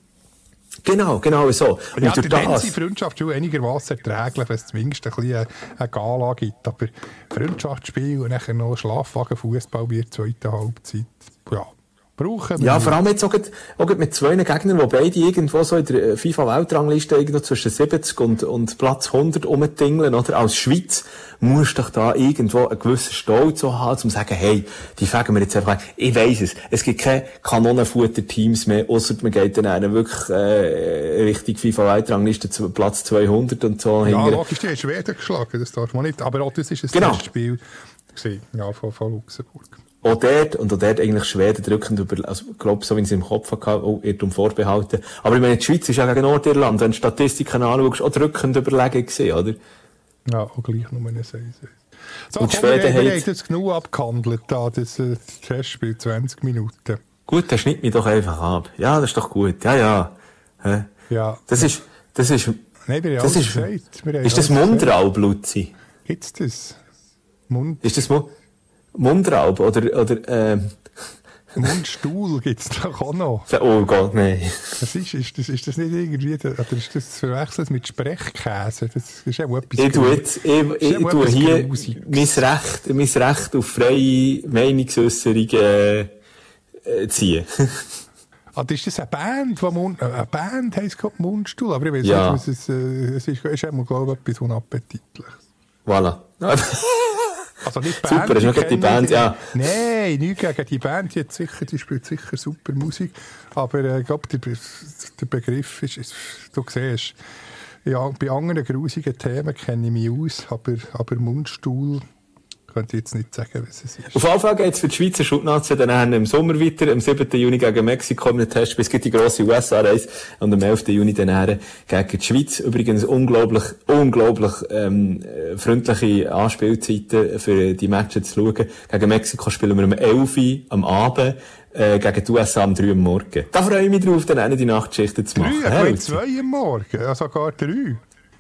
Genau, genau so. Und ja, durch dann sind Freundschaftsspiele einigermaßen erträglich, wenn es zumindest ein bisschen eine Gala gibt. Aber Freundschaftsspiel und nachher noch Schlafwagenfußball wie in der zweiten Halbzeit, ja, brauchen wir. Ja, vor allem jetzt auch, auch mit zwei Gegnern, die beide irgendwo so in der FIFA-Weltrangliste irgendwo zwischen siebzig und, und Platz hundert rumtingeln, oder? Als Schweiz musst du doch da irgendwo einen gewissen Stolz haben, um zu sagen, hey, die fangen wir jetzt einfach an. Ich weiss es. Es gibt keine Kanonenfutter-Teams mehr, ausser man geht dann wirklich, äh, Richtung FIFA-Weltrangliste zu Platz zweihundert und so. Ja, hingern. logisch, die haben Schweden geschlagen, das darf man nicht. Aber auch das ist ein genau. Testspiel gewesen, ja, von, von Luxemburg. Auch dort, und auch dort eigentlich Schweden drückend über, also, ich glaube, so wie ich es im Kopf hatte, oh, Irrtum vorbehalten. Aber ich meine, die Schweiz ist ja gegen Nordirland, wenn du Statistiken anschaust, auch drückend überlegen gewesen, oder? Ja, auch gleich nur eine Seise. So, und komm, Schweden wir, wir hat... haben jetzt genug abgehandelt, da, das, äh, das Testspiel, zwanzig Minuten. Gut, dann schnitt mich doch einfach ab. Ja, das ist doch gut. Ja, ja. Hä? Ja. Das ist, das ist, Nein, wir haben das alles ist, gesagt. Wir haben ist das alles Mundraub, Luzi? Gibt's das? Mund? Ist das Mu- Mundraub oder, oder, ähm, Mundstuhl gibt es doch auch noch. Oh Gott, nein. Das ist, ist, das, ist das nicht irgendwie, oder ist das verwechselt mit Sprechkäse? Das ist auch etwas Ich tue jetzt, ich, ich, ich tue hier mein Recht, mein Recht auf freie Meinungsäusserung, äh, äh, ziehen. Ah, das ist das eine Band, die Mund, eine Band heisst gerade Mundstuhl, aber ich weiß ja. nicht, was es, äh, es ist, ist immer, glaube ich, etwas Unappetitliches. Voilà. Also nicht Band, super, das ist noch die Band, ja. Nein, nicht gegen die Band, die, hat sicher, die spielt sicher super Musik, aber äh, ich glaube, der, der Begriff ist, ist, du siehst, ja, bei anderen grusigen Themen kenne ich mich aus, aber, aber Mundstuhl könnte ich jetzt nicht sagen, was es ist. Auf jeden Fall geht es für die Schweizer Schulnazi dann im Sommer weiter, am siebten Juni gegen Mexiko im Test, bis die grosse U S A-Reise und am elften Juni dann gegen die Schweiz. Übrigens unglaublich, unglaublich ähm, freundliche Anspielzeiten für die Matches zu schauen. Gegen Mexiko spielen wir um elf Uhr am Abend, äh, gegen die U S A um drei Uhr am Morgen. Da freue ich mich drauf, dann auch die Nachtschichten zu machen. drei, hey, zwei am Morgen, also gar drei.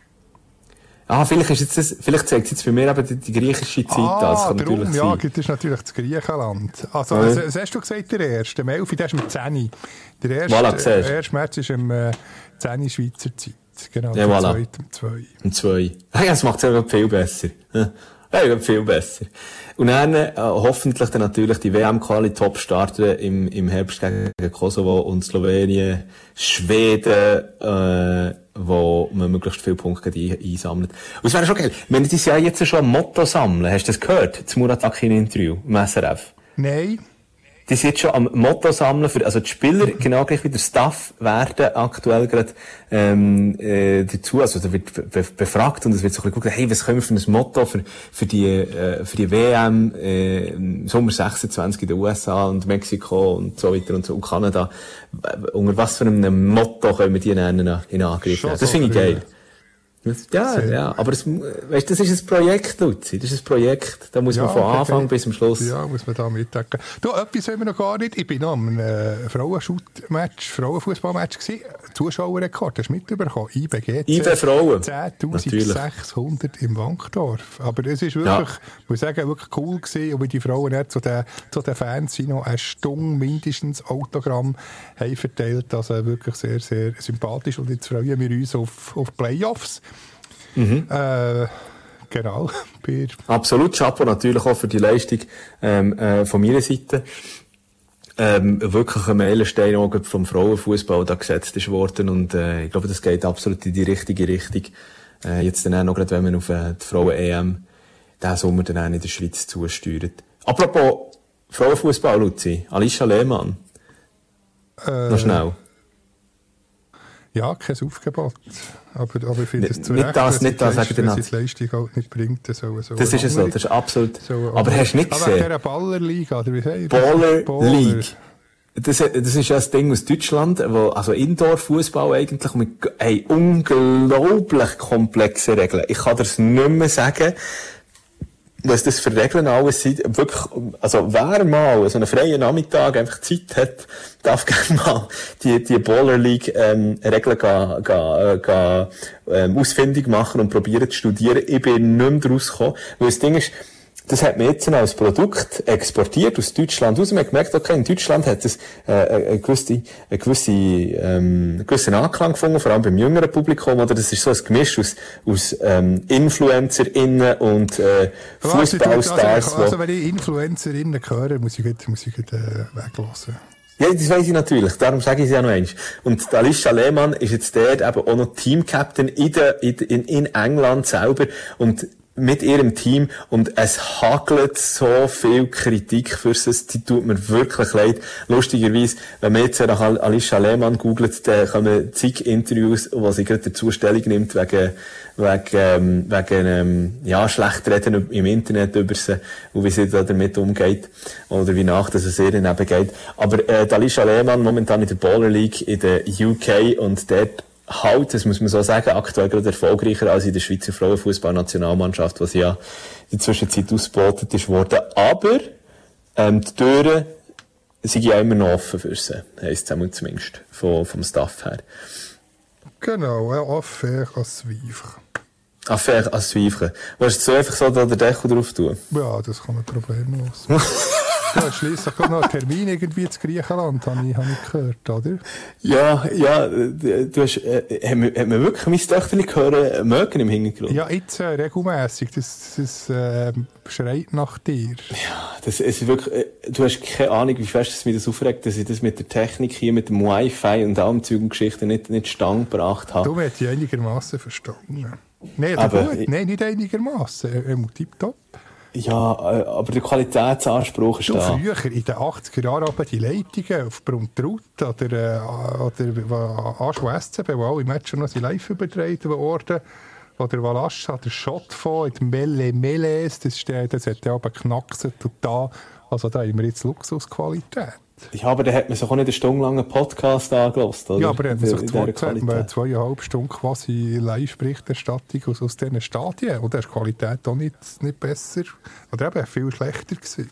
Ah, vielleicht ist jetzt das, vielleicht zeigt es jetzt bei mir eben die, die griechische Zeit ah, an. Das kann darum, natürlich ja, sein. das ist natürlich das Griechenland. Also, ja. was, was hast du gesagt, der erste? Am elf, der ist mit zehn. Der erste, voilà, der erste Match ist um äh, zehn Schweizer Zeit. Genau, ja, der voilà. zweite um zwei. Um zwei. Ja, das macht es ja viel besser. Ja, viel besser. Und dann äh, hoffentlich dann natürlich die W M-Quali top starten im, im Herbst gegen Kosovo und Slowenien, Schweden, äh, wo man möglichst viele Punkte einsammelt. Und es wäre schon geil. Wir haben dieses Jahr jetzt schon ein Motto sammeln. Hast du das gehört? Das Murataki in Interview im S R F? Nein. Die sind jetzt schon am Motto sammeln für, also die Spieler, genau gleich wie der Staff, werden aktuell gerade, ähm, äh, dazu, also da wird be- befragt und es wird so ein bisschen geguckt, hey, was können wir für ein Motto für, für die, äh, für die W M, äh, im Sommer sechsundzwanzig in den U S A und Mexiko und so weiter und so, und Kanada. Unter was für einem Motto können wir die nennen in Angriff nehmen? Das finde ich geil. Ja, Sehr. ja, aber es, weißt, das ist ein Projekt, Luzi. Das ist ein Projekt. Da muss ja, man von okay, Anfang okay. bis zum Schluss. Ja, muss man da mitdenken. Du, etwas haben wir noch gar nicht. Ich bin noch am äh, Frauenshoot-Match, Frauenfußballmatch gewesen. Zuschauerrekord, hast du mitbekommen? I B G I B Frauen. zehntausendsechshundert im Wankdorf. Aber es ist wirklich, ja. muss ich sagen, wirklich cool gewesen. Und wie die Frauen nicht zu den, zu den Fans noch eine Stunde mindestens Autogramm haben verteilt. Also wirklich sehr, sehr sympathisch. Und jetzt freuen wir uns auf, auf Playoffs. Mhm. Äh, genau. Absolut. Chapeau natürlich auch für die Leistung ähm, äh, von meiner Seite. Ähm, wirklich ein Meilenstein auch vom Frauenfußball da gesetzt ist worden und äh, ich glaube, das geht absolut in die richtige Richtung. Äh, jetzt dann auch noch gerade, wenn man auf äh, die Frauen-E M diesen Sommer dann auch in der Schweiz zusteuert. Apropos Frauenfußball, Luzi, Alicia Lehmann. Äh, noch schnell. Ja, kein Aufgebot. Aber, aber ich finde es zu nicht Recht, das, nicht das, sagen die Leistung, die Leistung halt nicht bringt. So, so das ist es so, das ist absolut. So, aber hast du nicht aber gesehen? Aber der Ballerliga, oder wie heißt Baller, Baller League. Das, das ist ja das Ding aus Deutschland, wo, also Indoor-Fußball eigentlich mit, ey, unglaublich komplexe Regeln. Ich kann das nicht mehr sagen, was das für Regeln alles sind. Wirklich, also wer mal so einen freien Nachmittag einfach Zeit hat, darf gerne mal die, die Baller League, ähm, Regeln ga, ga, ga, ähm, ausfindig machen und probieren zu studieren. Ich bin nicht mehr daraus gekommen. Weil das Ding ist, das hat man jetzt als Produkt exportiert aus Deutschland raus. Man hat gemerkt, okay, in Deutschland hat es äh, eine gewisse, eine gewisse, ähm, einen gewissen Anklang gefunden, vor allem beim jüngeren Publikum. Oder das ist so ein Gemisch aus, aus ähm, InfluencerInnen und äh, Fußballstars. Also, also wenn ich InfluencerInnen höre, muss ich jetzt, muss ich jetzt äh, weglassen. Ja, das weiss ich natürlich. Darum sage ich es ja noch einmal. Und Alicia Lehmann ist jetzt dort eben auch noch Team-Captain in, der, in, in England selber. Und mit ihrem Team, und es hagelt so viel Kritik für sie, die tut mir wirklich leid. Lustigerweise, wenn man jetzt nach Alicia Lehmann googelt, dann kommen zig Interviews, wo sie gerade dazu Stellung nimmt, wegen, wegen, wegen, ähm, ja, Schlechtreden im Internet über sie, und wie sie da damit umgeht, oder wie nach, dass es ihr daneben geht. Aber, äh, Alicia Lehmann momentan in der Baller League in der U K, und dort halt, das muss man so sagen, aktuell gerade erfolgreicher als in der Schweizer Frauenfußballnationalmannschaft, was ja in der Zwischenzeit ausgebotet ist worden. Aber, ähm, die Türen sind ja immer noch offen für sie, heisst es zumindest, vom, vom Staff her. Genau, ja, Affaire à suivre. Affaire à suivre. Willst du so einfach so da den Deckel drauf tun? Ja, das kann man problemlos. Du hast schliesslich noch einen Termin irgendwie zu Griechenland, habe ich, hab ich gehört, oder? Ja, ja, du hast, äh, haben wir, haben wir wirklich mein Töchterchen hören, mögen im Hintergrund? Ja, jetzt äh, regelmässig, das, das äh, schreit nach dir. Ja, das ist wirklich, äh, du hast keine Ahnung, wie fest es mich das aufregt, dass ich das mit der Technik hier, mit dem Wi-Fi und allem Zeug und Geschichten nicht, nicht stand gebracht habe. Du hättest einigermaßen verstanden. Nein, aber, gut. Nein, nicht einigermaßen. Er muss tipptopp. Ja, aber der Qualitätsanspruch ist du, da. Früher, in den achtziger Jahren, aber die Leitungen auf Bruntrut oder, äh, oder Aschwo S C B, wo alle Matches noch live übertragen wurden, oder Valasch hat der Shot von, in Melle Melles, das, das hat ja aber knackst und da, also da haben wir jetzt Luxusqualität. Ja, aber da hat man sich auch nicht eine Stunde lang einen Podcast angelassen, oder? Ja, aber hat man sich in zwei, zwei, zweieinhalb Stunden quasi Live-Berichterstattung aus, aus diesen Stadien. Und da ist die Qualität auch nicht, nicht besser, oder eben viel schlechter gewesen.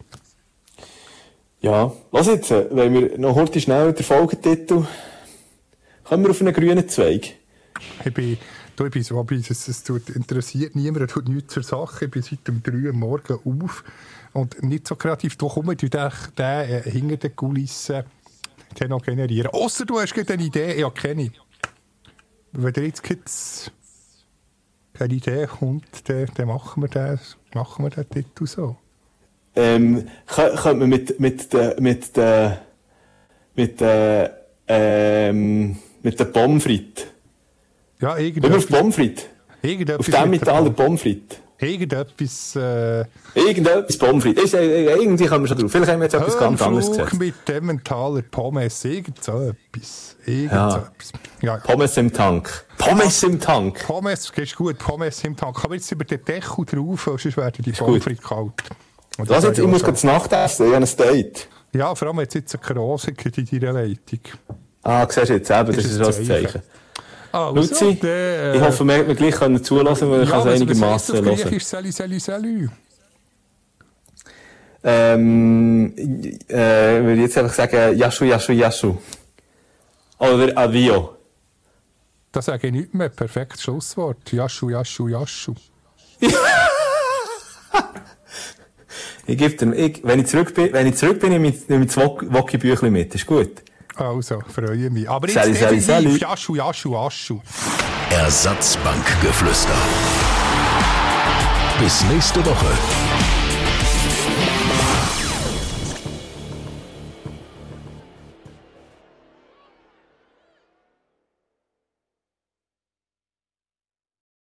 Ja, was jetzt? Wenn wir noch heute schnell den Folgetitel, kommen wir auf einen grünen Zweig? Ich bin, du, ich bin so, es, es interessiert niemand, tut nichts zur Sache. Ich bin seit dem drei Uhr morgen auf. Und nicht so kreativ, da kommen wir den, den äh, hinter den Kulissen den noch generieren. Ausser du hast eine Idee, ja, keine. Wenn dir jetzt keine Idee kommt, dann, dann machen wir den, machen wir den Titel so. Ähm, könnte man mit, mit der, mit der, mit der, ähm, mit der Pommes frites. Ja, irgendetwas. Auf Pommes frites. Auf dem Metall der Pommes frites. Irgendetwas, äh... Irgendetwas Pommes frites. Ist, äh, irgendwie kommen wir schon drauf. Vielleicht haben wir jetzt etwas ganz anderes gesagt. mit Emmentaler Pommes. Irgend so etwas. Irgend ja. so etwas. Ja. Pommes im Tank. Pommes im Tank. Pommes, ist gut. Pommes im Tank. Aber jetzt über den Deckel drauf, sonst werden die Pommes frites kalt. Was jetzt? Ich muss gerade Nacht essen. Ich habe ein Date. Ja, vor allem jetzt jetzt eine Krose in deiner Leitung. Ah, siehst du jetzt eben. Das ist, ist ein Zeichen. Ah, Luzi, äh, ich hoffe, wir können gleich zulassen, weil ich ja, es einigermaßen hören. Griechisch Salut, Salut, Salut. Ähm, äh, würde ich jetzt einfach sagen, Yashu, Yashu, Yashu. Oder Adio. Das sage ich nicht mehr. Perfektes Schlusswort. Yashu, Yashu, Yashu. ich gebe dir, ich, wenn ich zurück bin, wenn ich zurück bin, nehme ich, nehme ich das Wokki-Büchlein mit. Ist gut. Also, freue mich. Aber jetzt salut, salut, salut. Yashu, Yashu, Yashu. Ersatzbankgeflüster. Bis nächste Woche.